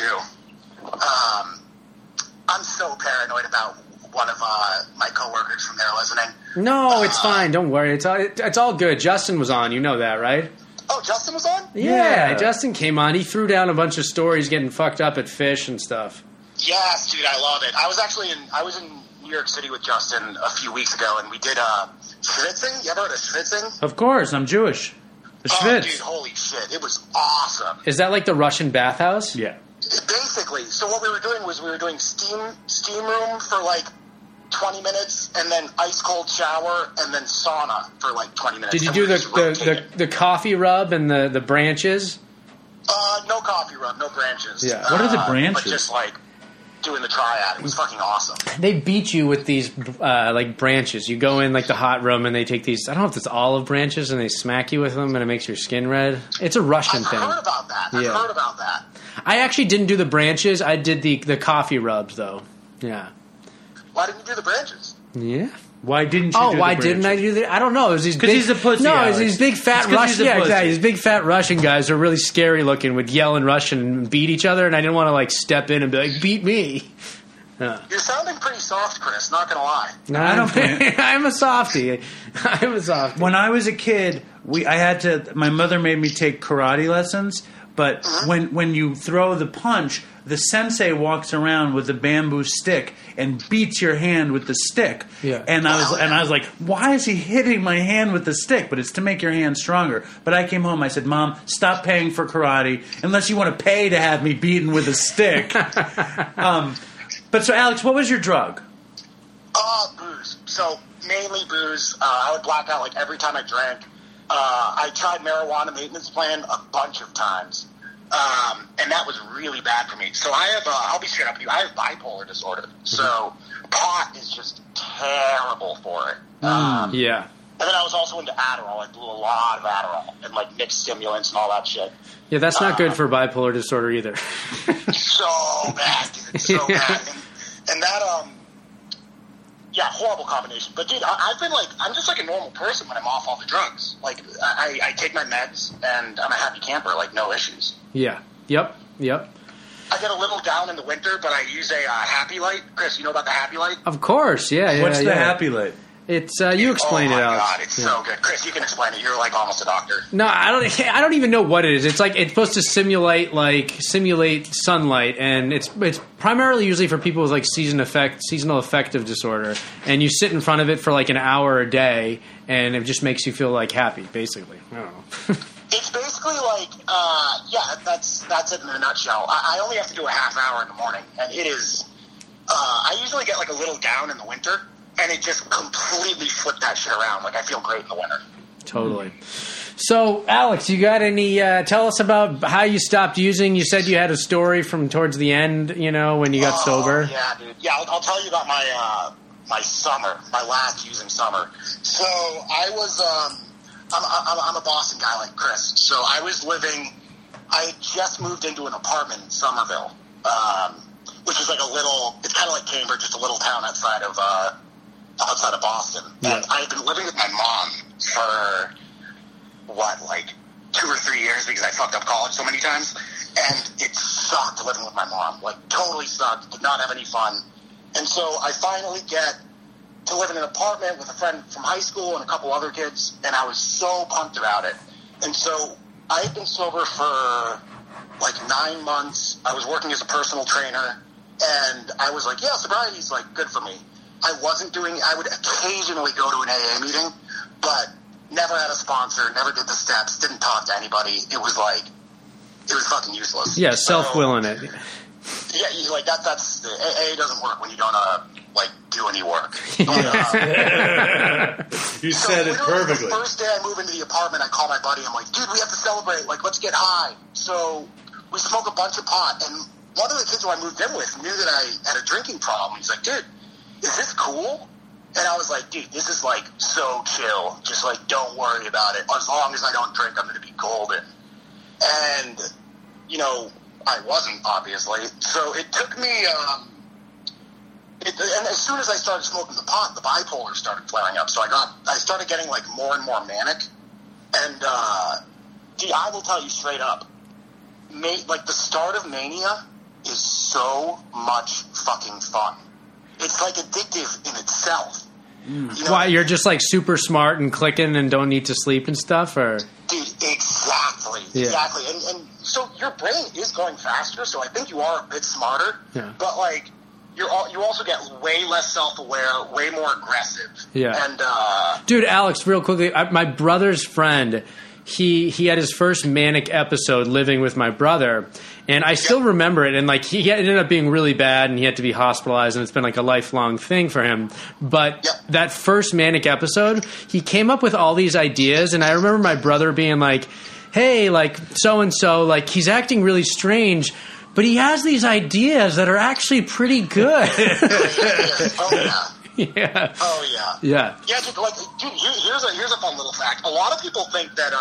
do. I'm so paranoid about one of my coworkers from there listening. No, it's fine. Don't worry. It's all good. Justin was on. You know that, right? Oh, Justin was on? Yeah, Yeah. Justin came on. He threw down a bunch of stories getting fucked up at Fish and stuff. Yes, dude, I love it. I was in New York City with Justin a few weeks ago, and we did schwitzing. You ever heard of schwitzing? Of course, I'm Jewish. The Oh, Schwitz. dude, holy shit. It was awesome. Is that like the Russian bathhouse? Yeah. Basically, so what we were doing was we were doing steam room for like 20 minutes, and then ice cold shower, and then sauna for like 20 minutes. Did you And do we just rotated. the coffee rub and the branches? No coffee rub, no branches. Yeah. What are the branches? But just like doing the triad. It was fucking awesome. They beat you with these like branches. You go in like the hot room and they take these. I don't know if it's olive branches and they smack you with them and it makes your skin red. It's a Russian I've thing. heard about that. I've Yeah. heard about that. I actually didn't do the branches. I did the coffee rubs though. Yeah. Why didn't you do the branches? Yeah. Why didn't you Oh, do why the didn't I branches? do that? I don't know. It was these 'Cause big, he's a pussy, No, it Alex. was these big fat It's 'cause Russian. he's a Yeah, pussy. exactly. These big fat Russian guys who are really scary looking, would yell in Russian and beat each other, and I didn't want to like step in and be like, "Beat me." You're sounding pretty soft, Chris, not gonna lie. No, I don't think- I'm a softie. I'm a softie. When I was a kid, my mother made me take karate lessons, but when you throw the punch, the sensei walks around with a bamboo stick and beats your hand with the stick. Yeah. And I was like, why is he hitting my hand with the stick? But it's to make your hand stronger. But I came home, I said, Mom, stop paying for karate unless you want to pay to have me beaten with a stick. But so Alex, what was your drug? Booze. So mainly booze. I would black out like every time I drank. I tried marijuana maintenance plan a bunch of times. And that was really bad for me. So I have, I'll be straight up with you, I have bipolar disorder. So pot is just terrible for it. Yeah. And then I was also into Adderall. I blew a lot of Adderall and like mixed stimulants and all that shit. Yeah, that's not good for bipolar disorder either. So bad, dude. So bad. And that, yeah, horrible combination. But dude, I'm just like a normal person when I'm off all the drugs. Like I take my meds and I'm a happy camper, like no issues. Yeah. Yep. I get a little down in the winter, but I use a Happy Light. Chris, you know about the Happy Light? Of course. Yeah. What's the yeah. Happy Light? It's you explain oh my it, Alex. God, it's so good. Chris, you can explain it. You're like almost a doctor. No, I don't even know what it is. It's like it's supposed to simulate sunlight, and it's primarily usually for people with like seasonal affective disorder. And you sit in front of it for like an hour a day, and it just makes you feel like happy, basically. I don't know. It's basically like, yeah, that's it in a nutshell. I only have to do a half hour in the morning, and it is. I usually get like a little down in the winter. And it just completely flipped that shit around. Like, I feel great in the winter. Totally. So, Alex, you got any? Tell us about how you stopped using. You said you had a story from towards the end. You know, when you got sober. Yeah, dude. Yeah, I'll tell you about my summer, my last using summer. So I was, I'm a Boston guy like Chris. So I was living. I had just moved into an apartment in Somerville, which is like a little. It's kind of like Cambridge, just a little town outside of Boston. Yeah. And I had been living with my mom for, like 2 or 3 years because I fucked up college so many times. And it sucked living with my mom. Like, totally sucked. Did not have any fun. And so I finally get to live in an apartment with a friend from high school and a couple other kids. And I was so pumped about it. And so I had been sober for like 9 months. I was working as a personal trainer. And I was like, yeah, sobriety's like good for me. I would occasionally go to an AA meeting, but never had a sponsor, never did the steps, didn't talk to anybody. It was fucking useless. Yeah, self-willing it. Yeah, that's AA doesn't work when you don't do any work. You said it perfectly. The first day I moved into the apartment, I call my buddy. I'm like, dude, we have to celebrate. Like, let's get high. So we smoke a bunch of pot, and one of the kids who I moved in with knew that I had a drinking problem. He's like, dude, is this cool? And I was like, dude, this is so chill. Just don't worry about it. As long as I don't drink, I'm going to be golden. And I wasn't, obviously. So it took me, and as soon as I started smoking the pot, the bipolar started flaring up. So I started getting more and more manic. And, I will tell you straight up, the start of mania is so much fucking fun. It's addictive in itself. Why, you're just super smart and clicking and don't need to sleep and stuff, or? Dude, exactly. Yeah. Exactly. And so your brain is going faster, so I think you are a bit smarter. Yeah. But you also get way less self-aware, way more aggressive. Yeah. And dude, Alex, real quickly, my brother's friend, he had his first manic episode living with my brother, and I still remember it, and he ended up being really bad, and he had to be hospitalized, and it's been a lifelong thing for him. But that first manic episode, he came up with all these ideas, and I remember my brother being like, hey, so-and-so, he's acting really strange, but he has these ideas that are actually pretty good. Oh, yeah. Yeah. Oh, yeah. Yeah. Yeah, dude, here's a fun little fact. A lot of people think that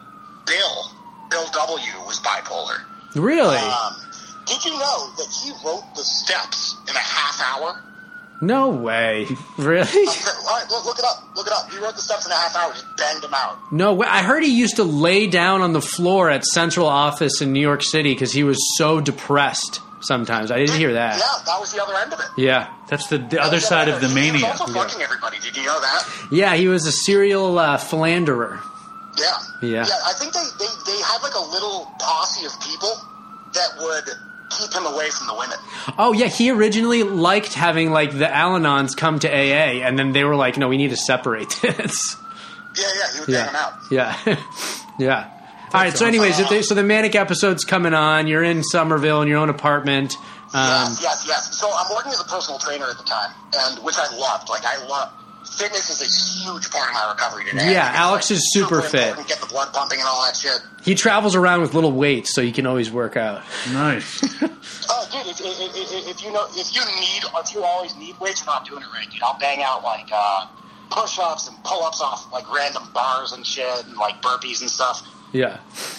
Bill W. was bipolar. Really? Did you know that he wrote the steps in a half hour? No way. Really? All right, look it up. Look it up. He wrote the steps in a half hour. He banged them out. No way. I heard he used to lay down on the floor at Central Office in New York City because he was so depressed sometimes. I didn't hear that. Yeah, that was the other end of it. Yeah. That's the other side of the mania. He was also fucking everybody. Did you know that? Yeah, he was a serial philanderer. Yeah. Yeah. Yeah, I think they had a little posse of people that would keep him away from the women. Oh, yeah, he originally liked having, the Al-Anons come to AA, and then they were like, no, we need to separate this. Yeah, he would bang them out. Yeah. Yeah. All right, so anyways, so the manic episode's coming on. You're in Somerville in your own apartment. Yes. So I'm working as a personal trainer at the time, and which I loved. Fitness is a huge part of my recovery today. Yeah, Alex is super fit. Get the blood pumping and all that shit. He travels around with little weights, so he can always work out. Nice. Oh, dude, if you always need weights, you're not doing it right, dude. I'll bang out push-ups and pull-ups off random bars and shit and burpees and stuff. Yeah.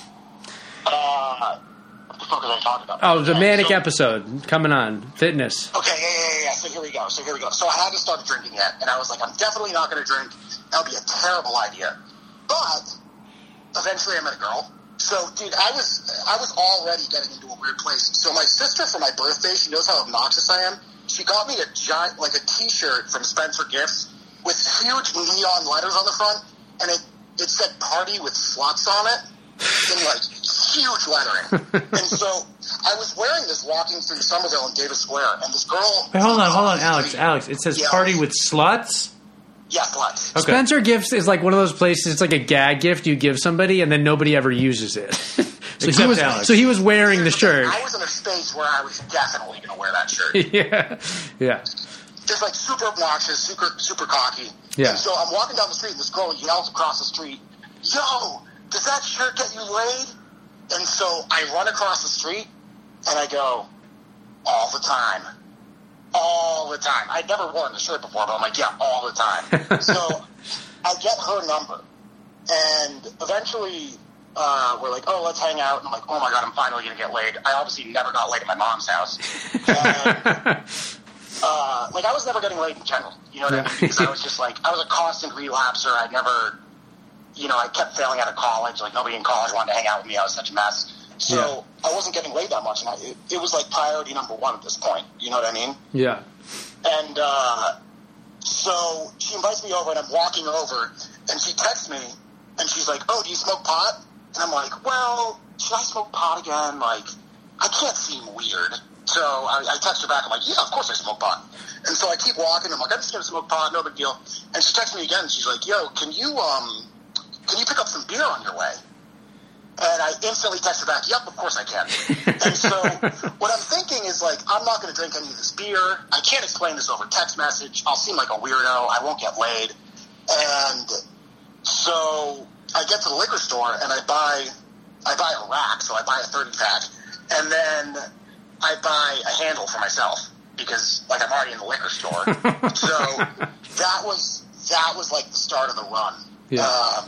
What the fuck was I talking about? Oh, the manic episode coming on. Fitness. Okay, yeah. So here we go. So I hadn't started drinking yet, and I was like, I'm definitely not going to drink. That would be a terrible idea. But eventually I met a girl. So, dude, I was already getting into a weird place. So my sister, for my birthday, she knows how obnoxious I am. She got me a giant, a T-shirt from Spencer Gifts with huge neon letters on the front, and it said "Party with Sluts" on it in huge lettering. And so I was wearing this walking through Somerville and Davis Square, and this girl. Wait, hold on, Alex. It says "Party with Sluts." Yeah, sluts. Okay. Spencer Gifts is one of those places. It's a gag gift you give somebody, and then nobody ever uses it. Alex. So he was wearing the shirt. I was in a space where I was definitely going to wear that shirt. Yeah. Just super obnoxious, super cocky. Yeah. And so I'm walking down the street, and this girl yells across the street, "Yo, does that shirt get you laid?" And so I run across the street, and I go, "All the time. All the time." I'd never worn the shirt before, but I'm like, yeah, all the time. So I get her number, and eventually we're like, oh, let's hang out. And I'm like, oh my God, I'm finally going to get laid. I obviously never got laid at my mom's house. And, I was never getting laid in general. You know what I mean? Because I was just I was a constant relapser. I never, I kept failing out of college. Nobody in college wanted to hang out with me. I was such a mess. So I wasn't getting laid that much, and it was priority number one at this point. You know what I mean? Yeah. And so she invites me over, and I'm walking over, and she texts me, and she's like, "Oh, do you smoke pot?" And I'm like, "Well, should I smoke pot again? I can't seem weird." So I text her back. I'm like, yeah, of course I smoke pot. And so I keep walking. I'm like, I'm just going to smoke pot, no big deal. And she texts me again. She's like, yo, can you pick up some beer on your way? And I instantly text her back, yep, of course I can. And so what I'm thinking is, like, I'm not going to drink any of this beer. I can't explain this over text message. I'll seem like a weirdo. I won't get laid. And so I get to the liquor store, and I buy a rack, so I buy a 30-pack. And then I buy a handle for myself because, like, I'm already in the liquor store. So that was like the start of the run. Yeah.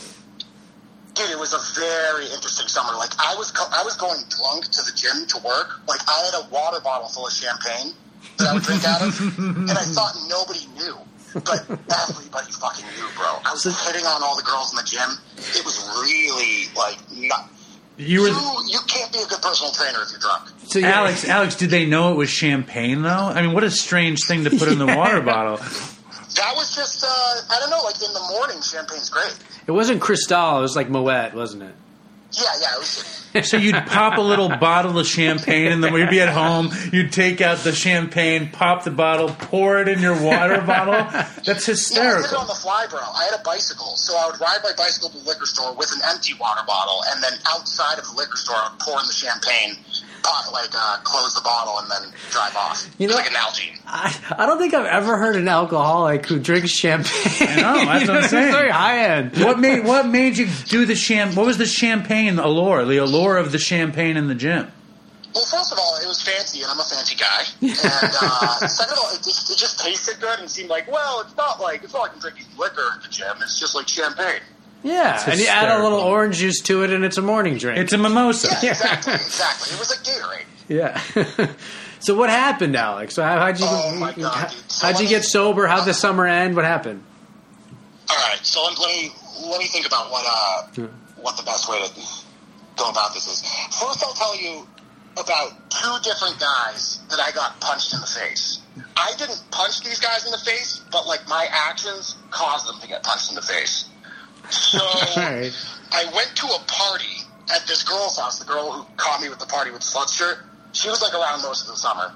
Dude, it was a very interesting summer. Like, I was going drunk to the gym to work. Like, I had a water bottle full of champagne that I would drink out of, and I thought nobody knew. But everybody fucking knew, bro. I was hitting on all the girls in the gym. It was really, like, not... You can't be a good personal trainer if you're drunk. So, Alex, did they know it was champagne, though? I mean, what a strange thing to put in the water bottle. That was just, I don't know, like, in the morning, champagne's great. It wasn't Cristal, it was like Moet, wasn't it? Yeah, it was... So you'd pop a little bottle of champagne, and then when you'd be at home, you'd take out the champagne, pop the bottle, pour it in your water bottle? That's hysterical. Yeah, I did it on the fly, bro. I had a bicycle, so I would ride my bicycle to the liquor store with an empty water bottle, and then outside of the liquor store, I would pour in the champagne, close the bottle, and then drive off. You know, like an Nalgene. I don't think I've ever heard an alcoholic who drinks champagne. I know, that's what I'm saying. It's very high end. What made you do the what was the champagne allure? The allure of the champagne in the gym? Well, first of all, it was fancy, and I'm a fancy guy. And second of all, it just tasted good and seemed like, well, it's not like I'm drinking liquor at the gym. It's just like champagne. Yeah, and you add a little orange juice to it, and it's a morning drink. It's a mimosa. Yeah, exactly. It was like Gatorade. Yeah. So what happened, Alex? So how'd you get sober? How'd the summer end? What happened? All right, so let me think about what the best way to go about this is. First, I'll tell you about two different guys that I got punched in the face. I didn't punch these guys in the face, but like my actions caused them to get punched in the face. So right. I went to a party at this girl's house, the girl who caught me with the party with the slut shirt. She was like around most of the summer.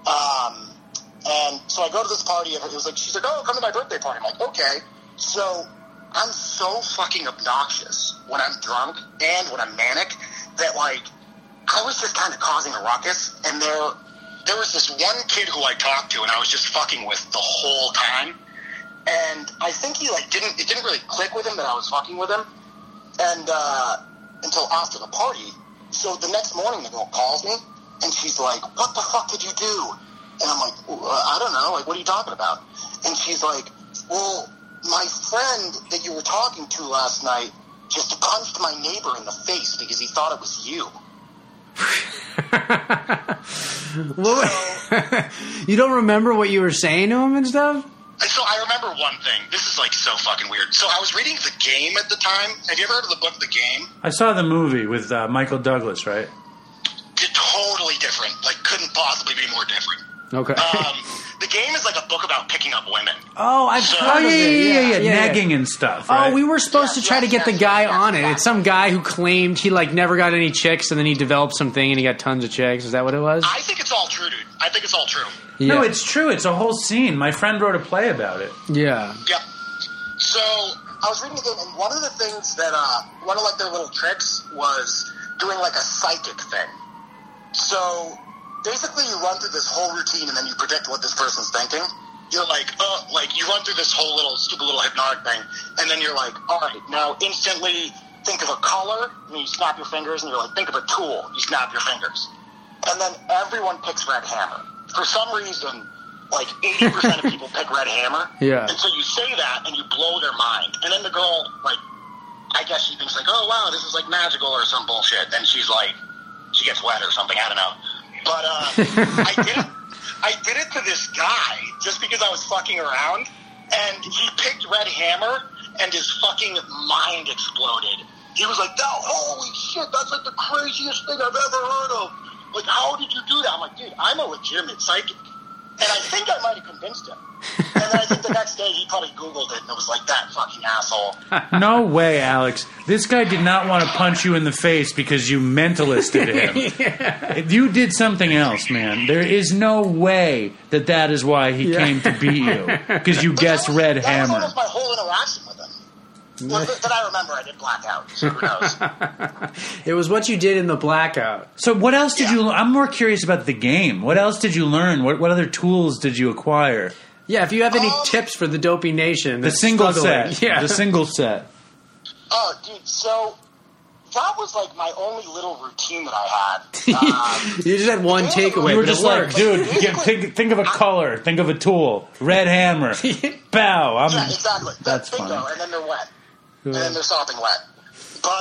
And so I go to this party, and she's like, oh, come to my birthday party. I'm like, okay. So I'm so fucking obnoxious when I'm drunk and when I'm manic that, like, I was just kind of causing a ruckus. And there was this one kid who I talked to, and I was just fucking with the whole time. And I think he, like, it didn't really click with him that I was fucking with him. And until after the party. So the next morning, the girl calls me, and she's like, what the fuck did you do? And I'm like, I don't know. Like, what are you talking about? And she's like, well, my friend that you were talking to last night just punched my neighbor in the face because he thought it was you. You don't remember what you were saying to him and stuff? So I remember one thing. This is like so fucking weird. So I was reading The Game at the time. Have you ever heard of the book The Game? I saw the movie with Michael Douglas, right? Totally different. Like, couldn't possibly be more different. Okay. The Game is like a book about picking up women. Oh, I've heard of it. Yeah. Negging and stuff, right? Oh, we were supposed to try to get the guy on it. It's some guy who claimed he, like, never got any chicks, and then he developed something, and he got tons of chicks. Is that what it was? I think it's all true, dude. I think it's all true. Yeah. No, it's true. It's a whole scene. My friend wrote a play about it. Yeah. Yep. So I was reading the Game, and one of the things that, one of, like, their little tricks was doing, like, a psychic thing. So basically you run through this whole routine, and then you predict what this person's thinking. You're like, you run through this whole stupid little hypnotic thing, and then you're like, all right, now instantly think of a color, and you snap your fingers, and you're like, think of a tool, you snap your fingers. And then everyone picks Red Hammer. For some reason, like 80% of people pick Red Hammer. Yeah. And so you say that, and you blow their mind. And then the girl, like, I guess she thinks like, oh, wow, this is like magical or some bullshit. And she's like, she gets wet or something, I don't know. But I did it to this guy just because I was fucking around, and he picked Red Hammer, and his fucking mind exploded. He was like, "No, holy shit, that's like the craziest thing I've ever heard of. Like, how did you do that?" I'm like, dude, I'm a legitimate psychic. And I think I might have convinced him. And then I think the next day he probably Googled it and it was like, that fucking asshole. No way, Alex. This guy did not want to punch you in the face because you mentalisted him. You did something else, man. There is no way that is why he came to beat you. Because you guessed Red Hammer. That was almost my whole interaction with him. Well, that I remember, I did blackout, so who knows? It was what you did in the blackout. So what else did you learn? I'm more curious about the game. What else did you learn? What other tools did you acquire? Yeah, if you have any tips for the Dopey Nation. The single struggling. set. Yeah. The single set. Oh, dude, so that was like my only little routine that I had. You just had one takeaway. You were but just it like, worked. dude, think of a color. Think of a tool. Red Hammer. Bow. Yeah, exactly. That's bingo, funny. and then they're wet. And then they're sopping wet. But,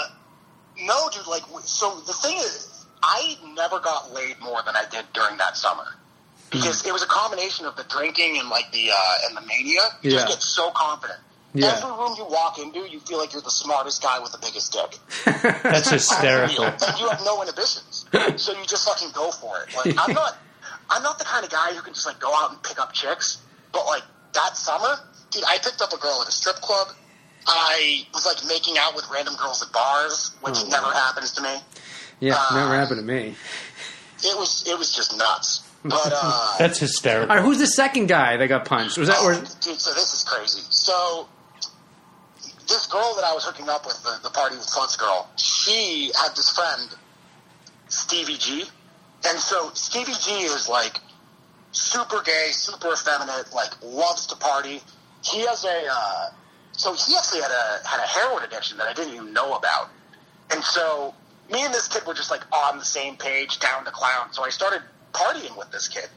no, dude, like, so the thing is, I never got laid more than I did during that summer. Because it was a combination of the drinking and, like, and the mania. You just get so confident. Yeah. Every room you walk into, you feel like you're the smartest guy with the biggest dick. That's hysterical. And you have no inhibitions. So you just fucking go for it. Like, I'm not the kind of guy who can just, like, go out and pick up chicks. But, like, that summer, dude, I picked up a girl at a strip club. I was, like, making out with random girls at bars, which never happens to me. Yeah, never happened to me. It was just nuts. But, That's hysterical. All right, who's the second guy that got punched? Was that where? dude, so this is crazy. So, this girl that I was hooking up with, the Party with Sluts girl, she had this friend, Stevie G. And so, Stevie G is, like, super gay, super effeminate, like, loves to party. He has so he actually had a heroin addiction that I didn't even know about. And so me and this kid were just like on the same page, down to clown. So I started partying with this kid.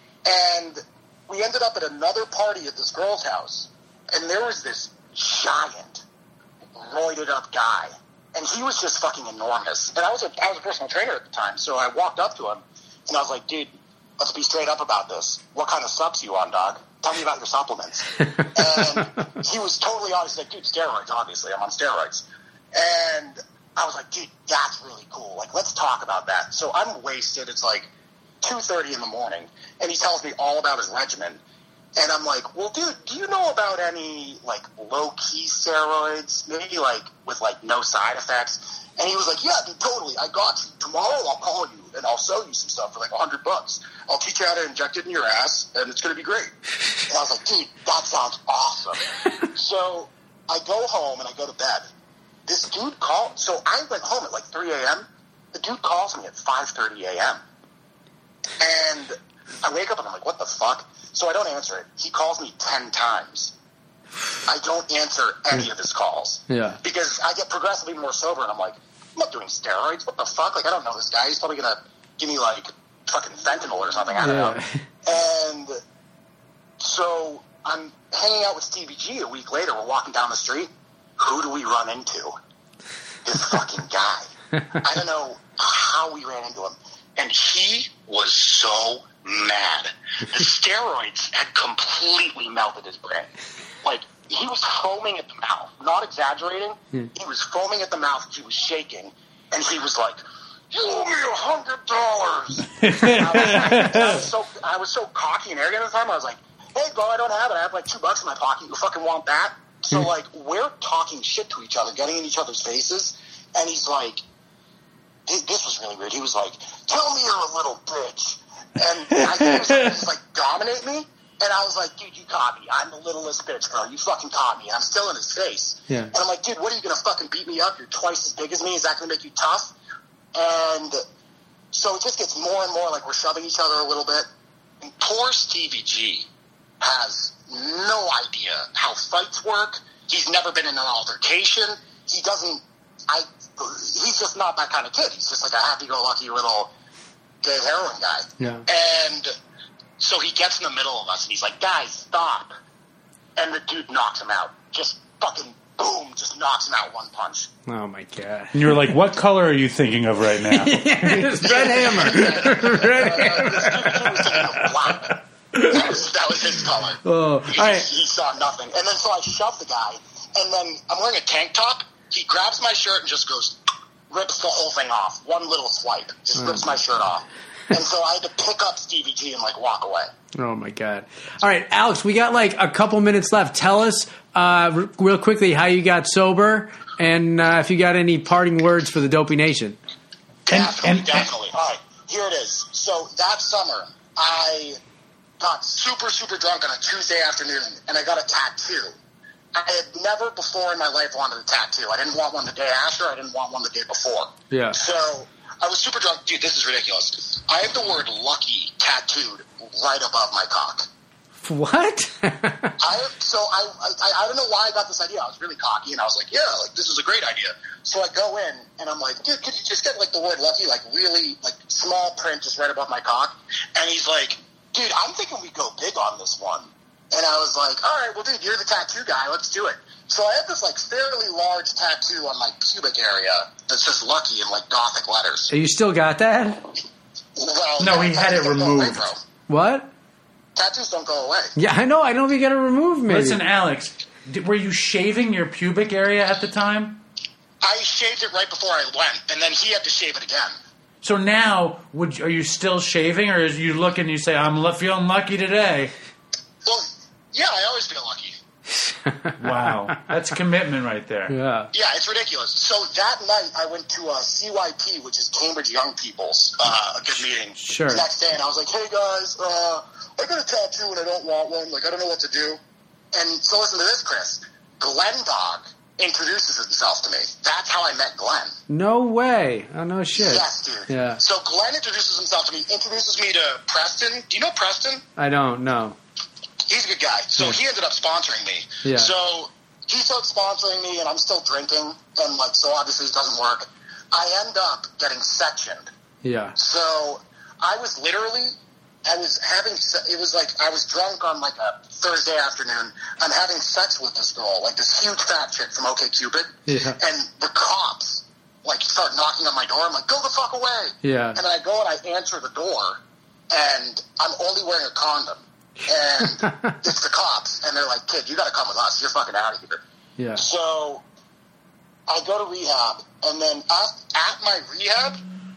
And we ended up at another party at this girl's house. And there was this giant, roided up guy. And he was just fucking enormous. And I was a personal trainer at the time. So I walked up to him and I was like, dude, let's be straight up about this. What kind of subs you on, dog? Tell me about your supplements. And he was totally honest. He's like, dude, steroids, obviously. I'm on steroids. And I was like, dude, that's really cool. Like, let's talk about that. So I'm wasted. It's like 2:30 in the morning. And he tells me all about his regimen. And I'm like, well, dude, do you know about any, like, low-key steroids? Maybe, like, with, like, no side effects? And he was like, yeah, dude, totally. I got you. Tomorrow I'll call you, and I'll sell you some stuff for, like, $100. I'll teach you how to inject it in your ass, and it's going to be great. And I was like, dude, that sounds awesome. So I go home, and I go to bed. This dude called. So I went home at, like, 3 a.m. The dude calls me at 5:30 a.m. And I wake up, and I'm like, what the fuck? So I don't answer it. He calls me 10 times. I don't answer any of his calls. Yeah. Because I get progressively more sober, and I'm like, I'm not doing steroids. What the fuck? Like, I don't know this guy. He's probably going to give me, like, fucking fentanyl or something. I don't know. And so I'm hanging out with Stevie G a week later. We're walking down the street. Who do we run into? This fucking guy. I don't know how we ran into him. And he was so mad. The steroids had completely melted his brain. Like, he was foaming at the mouth. Not exaggerating. He was foaming at the mouth. He was shaking. And he was like, you owe me $100. I was so cocky and arrogant at the time. I was like, hey, bro, I don't have it. I have like $2 in my pocket. You fucking want that? So, like, we're talking shit to each other, getting in each other's faces. And he's like, this was really weird. He was like, tell me you're a little bitch. And I think he was like, just, like, dominate me. And I was like, dude, you caught me. I'm the littlest bitch, bro. You fucking caught me. And I'm still in his face. Yeah. And I'm like, dude, what are you going to fucking beat me up? You're twice as big as me. Is that going to make you tough? And so it just gets more and more like we're shoving each other a little bit. And poor Stevie G has no idea how fights work. He's never been in an altercation. He doesn't, he's just not that kind of kid. He's just like a happy-go-lucky little gay heroin guy. Yeah. And so he gets in the middle of us and he's like, guys, stop. And the dude knocks him out. Just fucking boom, just knocks him out one punch. Oh my god. And you're like, what color are you thinking of right now? It's Red Hammer. Red Hammer. He was thinking of black. That was his color. Oh, all right. He saw nothing. And then so I shove the guy, and then I'm wearing a tank top. He grabs my shirt and just goes, rips the whole thing off. One little swipe. Just rips my shirt off. And so I had to pick up Stevie G and, like, walk away. Oh my God! All right, Alex, we got like a couple minutes left. Tell us real quickly how you got sober, and if you got any parting words for the Dopey Nation. Definitely. All right, here it is. So that summer, I got super, super drunk on a Tuesday afternoon, and I got a tattoo. I had never before in my life wanted a tattoo. I didn't want one the day after. I didn't want one the day before. Yeah. So I was super drunk. Dude, this is ridiculous. I have the word lucky tattooed right above my cock. What? I don't know why I got this idea. I was really cocky, and I was like, yeah, like, this is a great idea. So I go in, and I'm like, dude, could you just get, like, the word lucky, like, really, like, small print just right above my cock? And he's like, dude, I'm thinking we go big on this one. And I was like, all right, well, dude, you're the tattoo guy. Let's do it. So I have this, like, fairly large tattoo on my pubic area that says lucky in, like, Gothic letters. You still got that? Well, No, he had it removed. Away, bro. What? Tattoos don't go away. Yeah, I know. I don't think you got to remove maybe. Listen, Alex, were you shaving your pubic area at the time? I shaved it right before I went, and then he had to shave it again. So now, are you still shaving, or you look and you say, I'm feeling lucky today? Well, yeah, I always feel lucky. Wow. That's commitment right there. Yeah. Yeah, it's ridiculous. So that night, I went to CYP, which is Cambridge Young People's, a good meeting. Sure. The next day, and I was like, hey, guys, I got a tattoo and I don't want one. Like, I don't know what to do. And so listen to this, Chris. Glenn Dog introduces himself to me. That's how I met Glenn. No way. Oh, no shit. Yes, dude. Yeah. So Glenn introduces himself to me, introduces me to Preston. Do you know Preston? I don't know. He's a good guy. So he ended up sponsoring me. Yeah. So he starts sponsoring me, and I'm still drinking, and, like, so obviously it doesn't work. I end up getting sectioned. Yeah. So I was drunk on, like, a Thursday afternoon. I'm having sex with this girl, like this huge fat chick from OkCupid. Yeah. And the cops, like, start knocking on my door. I'm like, go the fuck away. Yeah. And then I go and I answer the door, and I'm only wearing a condom. And it's the cops, and they're like, kid, you gotta come with us. You're fucking out of here. Yeah. So I go to rehab, and then at my rehab,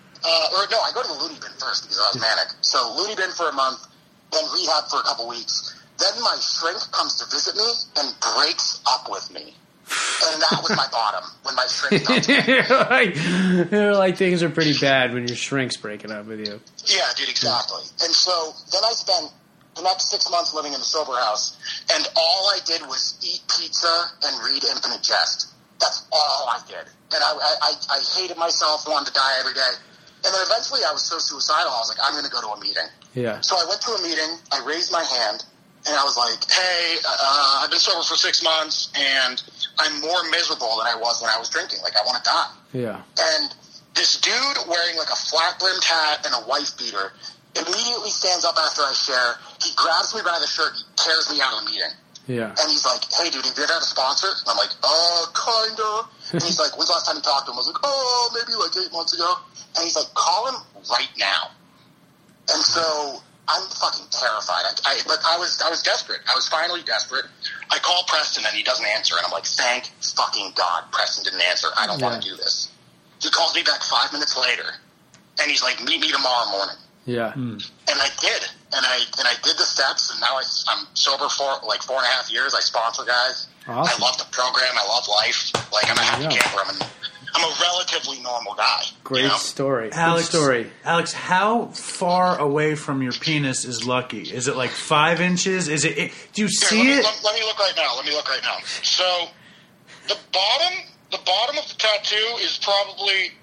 I go to the loony bin first because I was manic. So loony bin for a month, then rehab for a couple weeks. Then my shrink comes to visit me and breaks up with me. And that was my bottom, when my shrink comes to me. You're like, things are pretty bad when your shrink's breaking up with you. Yeah, dude, exactly. And so then I spent the next 6 months living in the sober house, and all I did was eat pizza and read Infinite Jest. That's all I did. And I hated myself, wanted to die every day. And then eventually I was so suicidal, I was like, I'm going to go to a meeting. Yeah. So I went to a meeting, I raised my hand, and I was like, hey, I've been sober for 6 months, and I'm more miserable than I was when I was drinking. Like, I want to die. Yeah. And this dude wearing, like, a flat-brimmed hat and a wife beater immediately stands up after I share. He grabs me by the shirt, he tears me out of the meeting. Yeah. And he's like, hey, dude, have you ever had a sponsor? And I'm like, kinda. And he's like, when's the last time you talked to him? I was like, maybe like 8 months ago. And he's like, call him right now. And so I'm fucking terrified. But I was desperate. I was finally desperate. I call Preston and he doesn't answer. And I'm like, thank fucking God Preston didn't answer. I don't want to do this. He calls me back 5 minutes later. And he's like, meet me tomorrow morning. Yeah. And I did. And I did the steps, and now I'm sober for like 4.5 years. I sponsor guys. Awesome. I love the program. I love life. Like, I'm a happy camper. I'm a relatively normal guy. Great story. Alex, Good story. Alex, how far away from your penis is lucky? Is it like 5 inches? Is it? Do you see it? Let me look right now. So the bottom of the tattoo is probably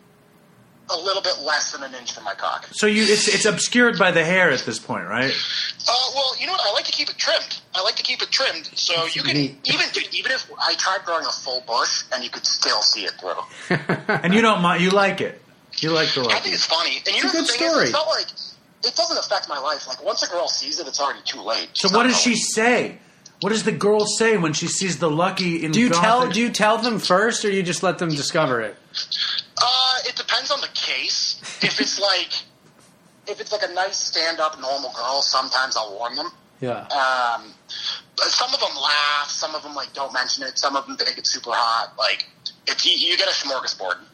a little bit less than an inch from my cock. So it's obscured by the hair at this point, right? Well, you know what? I like to keep it trimmed. So you can even if I tried growing a full bush, and you could still see it through. And you don't mind. You like it. You like the lucky. I think it's funny. And you know the thing is, it's not like it doesn't affect my life. Like, once a girl sees it, it's already too late. So what does she say? What does the girl say when she sees the lucky in Do you Gothic? tell them first, or you just let them discover it? It depends on the case. If it's like a nice stand-up normal girl, sometimes I'll warn them. Yeah. But some of them laugh. Some of them, like, don't mention it. Some of them think it's super hot. Like, you get a smorgasbord.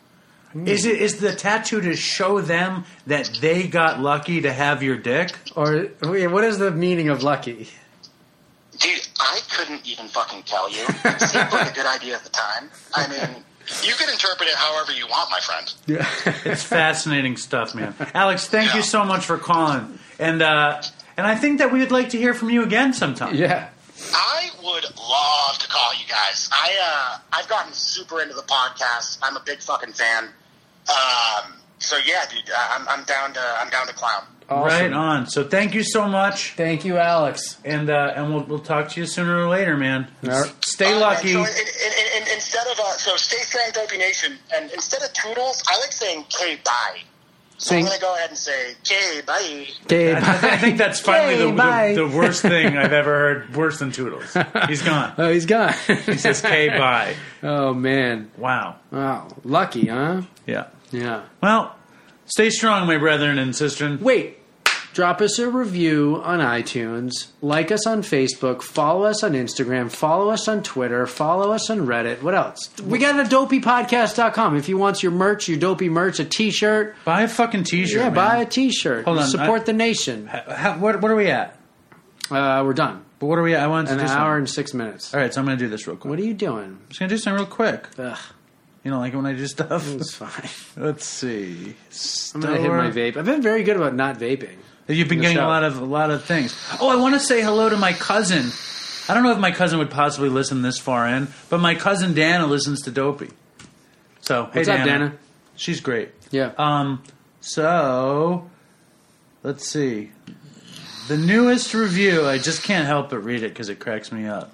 Is the tattoo to show them that they got lucky to have your dick? Or wait, what is the meaning of lucky? Dude, I couldn't even fucking tell you. It seemed like a good idea at the time. I mean, you can interpret it however you want, my friend. Yeah. It's fascinating stuff, man. Alex, thank you so much for calling. And I think that we would like to hear from you again sometime. Yeah. I would love to call you guys. I've gotten super into the podcast. I'm a big fucking fan. So yeah, dude, I'm down to clown. Awesome. Right on. So thank you so much. Thank you, Alex. And we'll talk to you sooner or later, man. All right. Stay lucky. So instead of stay strong, Dopey Nation, and instead of toodles, I like saying "K bye." So I'm going to go ahead and say "K bye." Okay, I think that's finally bye. the worst thing I've ever heard. Worse than Toodles. He's gone. Oh, he's gone. He says "K bye." Oh man. Wow. Wow. Lucky, huh? Yeah. Yeah. Well, stay strong, my brethren and sistren. Wait. Drop us a review on iTunes, like us on Facebook, follow us on Instagram, follow us on Twitter, follow us on Reddit. What else? We got a dopeypodcast.com. If you want your merch, your dopey merch, a t-shirt. Buy a fucking t-shirt. Yeah, man. buy a t-shirt. Hold on, Support the nation. What are we at? We're done. But what are we at? I want to An do hour something. and 6 minutes. All right, so I'm going to do this real quick. What are you doing? I'm just going to do something real quick. Ugh, You don't like it when I do stuff? it's fine. Let's see. I'm going to hit my vape. I've been very good about not vaping. You've been the getting show. a lot of things. Oh, I want to say hello to my cousin. I don't know if my cousin would possibly listen this far in, but my cousin Dana listens to Dopey. So, hey What's up, Dana. Dana? She's great. Yeah. So let's see. The newest review, I just can't help but read it because it cracks me up.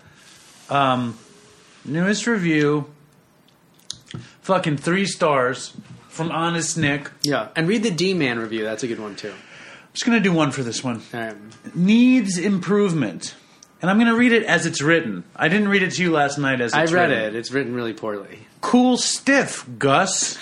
Newest review, fucking 3 stars from Honest Nick. Yeah. And read the D-Man review. That's a good one, too. I'm just going to do one for this one. All right. Needs improvement. And I'm going to read it as it's written. I didn't read it to you last night as it's I read written. it. It's written really poorly. Cool stiff, Gus.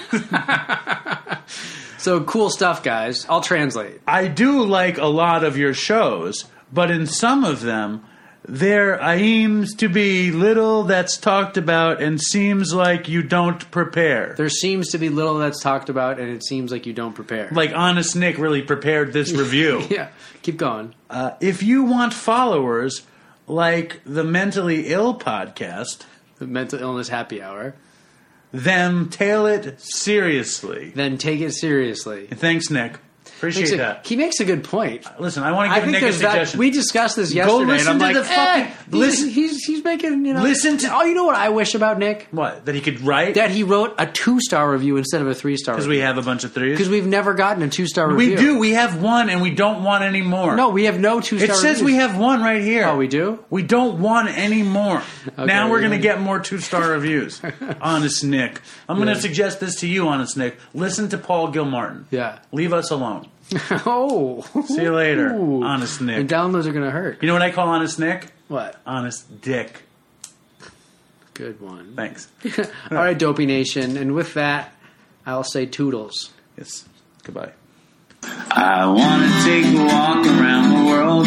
So cool stuff, guys. I'll translate. I do like a lot of your shows, but in some of them, there aims to be little that's talked about and seems like you don't prepare. There seems to be little that's talked about, and it seems like you don't prepare. Like Honest Nick really prepared this review. Yeah. Keep going. If you want followers like the Mentally Ill podcast, The mental illness happy hour. then tail it seriously. Then take it seriously. Thanks, Nick. Appreciate that. He makes a good point. Listen, I want to I give think Nick a there's that. suggestion. We discussed this yesterday. listen and I'm to like, the fucking- listen- He's making, you know. Listen to- Oh, you know what I wish about Nick? What? That he could write? That he wrote a 2-star review instead of a 3-star Because review. we have a bunch of 3s? Because we've never gotten a 2-star We review. do. We have 1 and we don't want any more. No, we have no 2-star It says reviews. we have 1 right here. Oh, we do? We don't want any more. Now we're yeah. going to get more 2-star reviews. Honest Nick. I'm going to suggest this to you, Honest Nick. Listen to Paul Gilmartin. Yeah. Leave us alone. Oh. See you later, Ooh. Honest Nick. And downloads are going to hurt. You know what I call Honest Nick? What? Honest Dick. Good one. Thanks. All right, Dopey Nation. And with that, I'll say toodles. Yes. Goodbye. I want to take a walk around the world.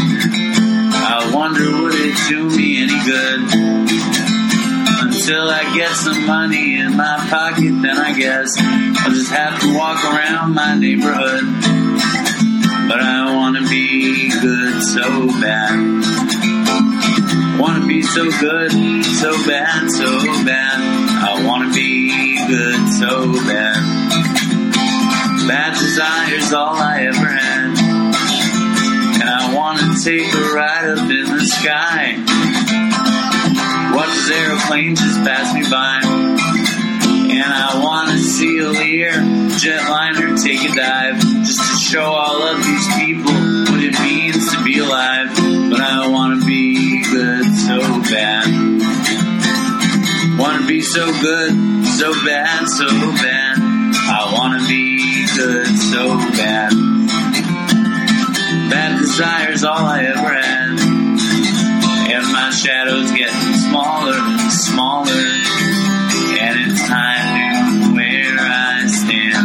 I wonder would it do me any good? Until I get some money in my pocket, then I guess I'll just have to walk around my neighborhood. But I want to be good so bad. Want to be so good, so bad, so bad. I want to be good so bad. Bad desire's all I ever had. And I want to take a ride up in the sky. Watch this aeroplane just pass me by. And I want to see a Lear jetliner take a dive, just to show all of these people what it means to be alive. But I want to be good so bad. Want to be so good, so bad, so bad. I want to be good so bad. Bad desire's all I ever had. And my shadow's getting smaller and smaller. And it's time to know where I stand.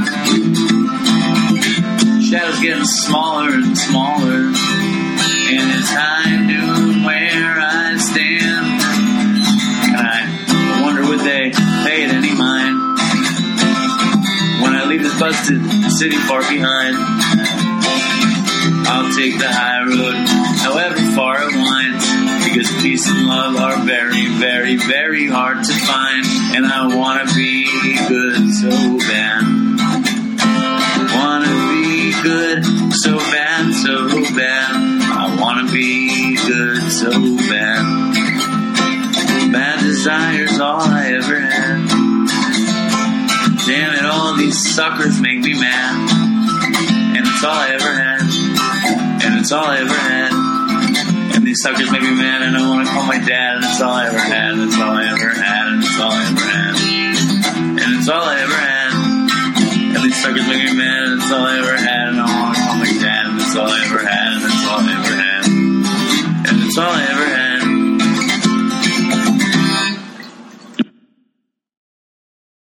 Shadow's getting smaller and smaller. And it's time to know where I stand. And I wonder would they pay it any mind? leave this busted city far behind. I'll take the high road, however far it winds, because peace and love are very, very, very hard to find. And I wanna be good so bad. Wanna be good so bad, so bad. I wanna be good so bad. Bad desires all I ever had. Damn it, all these suckers make me mad. And it's all I ever had. And it's all I ever had. And these suckers make me mad, and I wanna call my dad. And it's all I ever had. And it's all I ever had. And it's all I ever had. And it's all I ever had. And these suckers make me mad, and it's all I ever had. And I wanna call my dad. And it's all I ever had.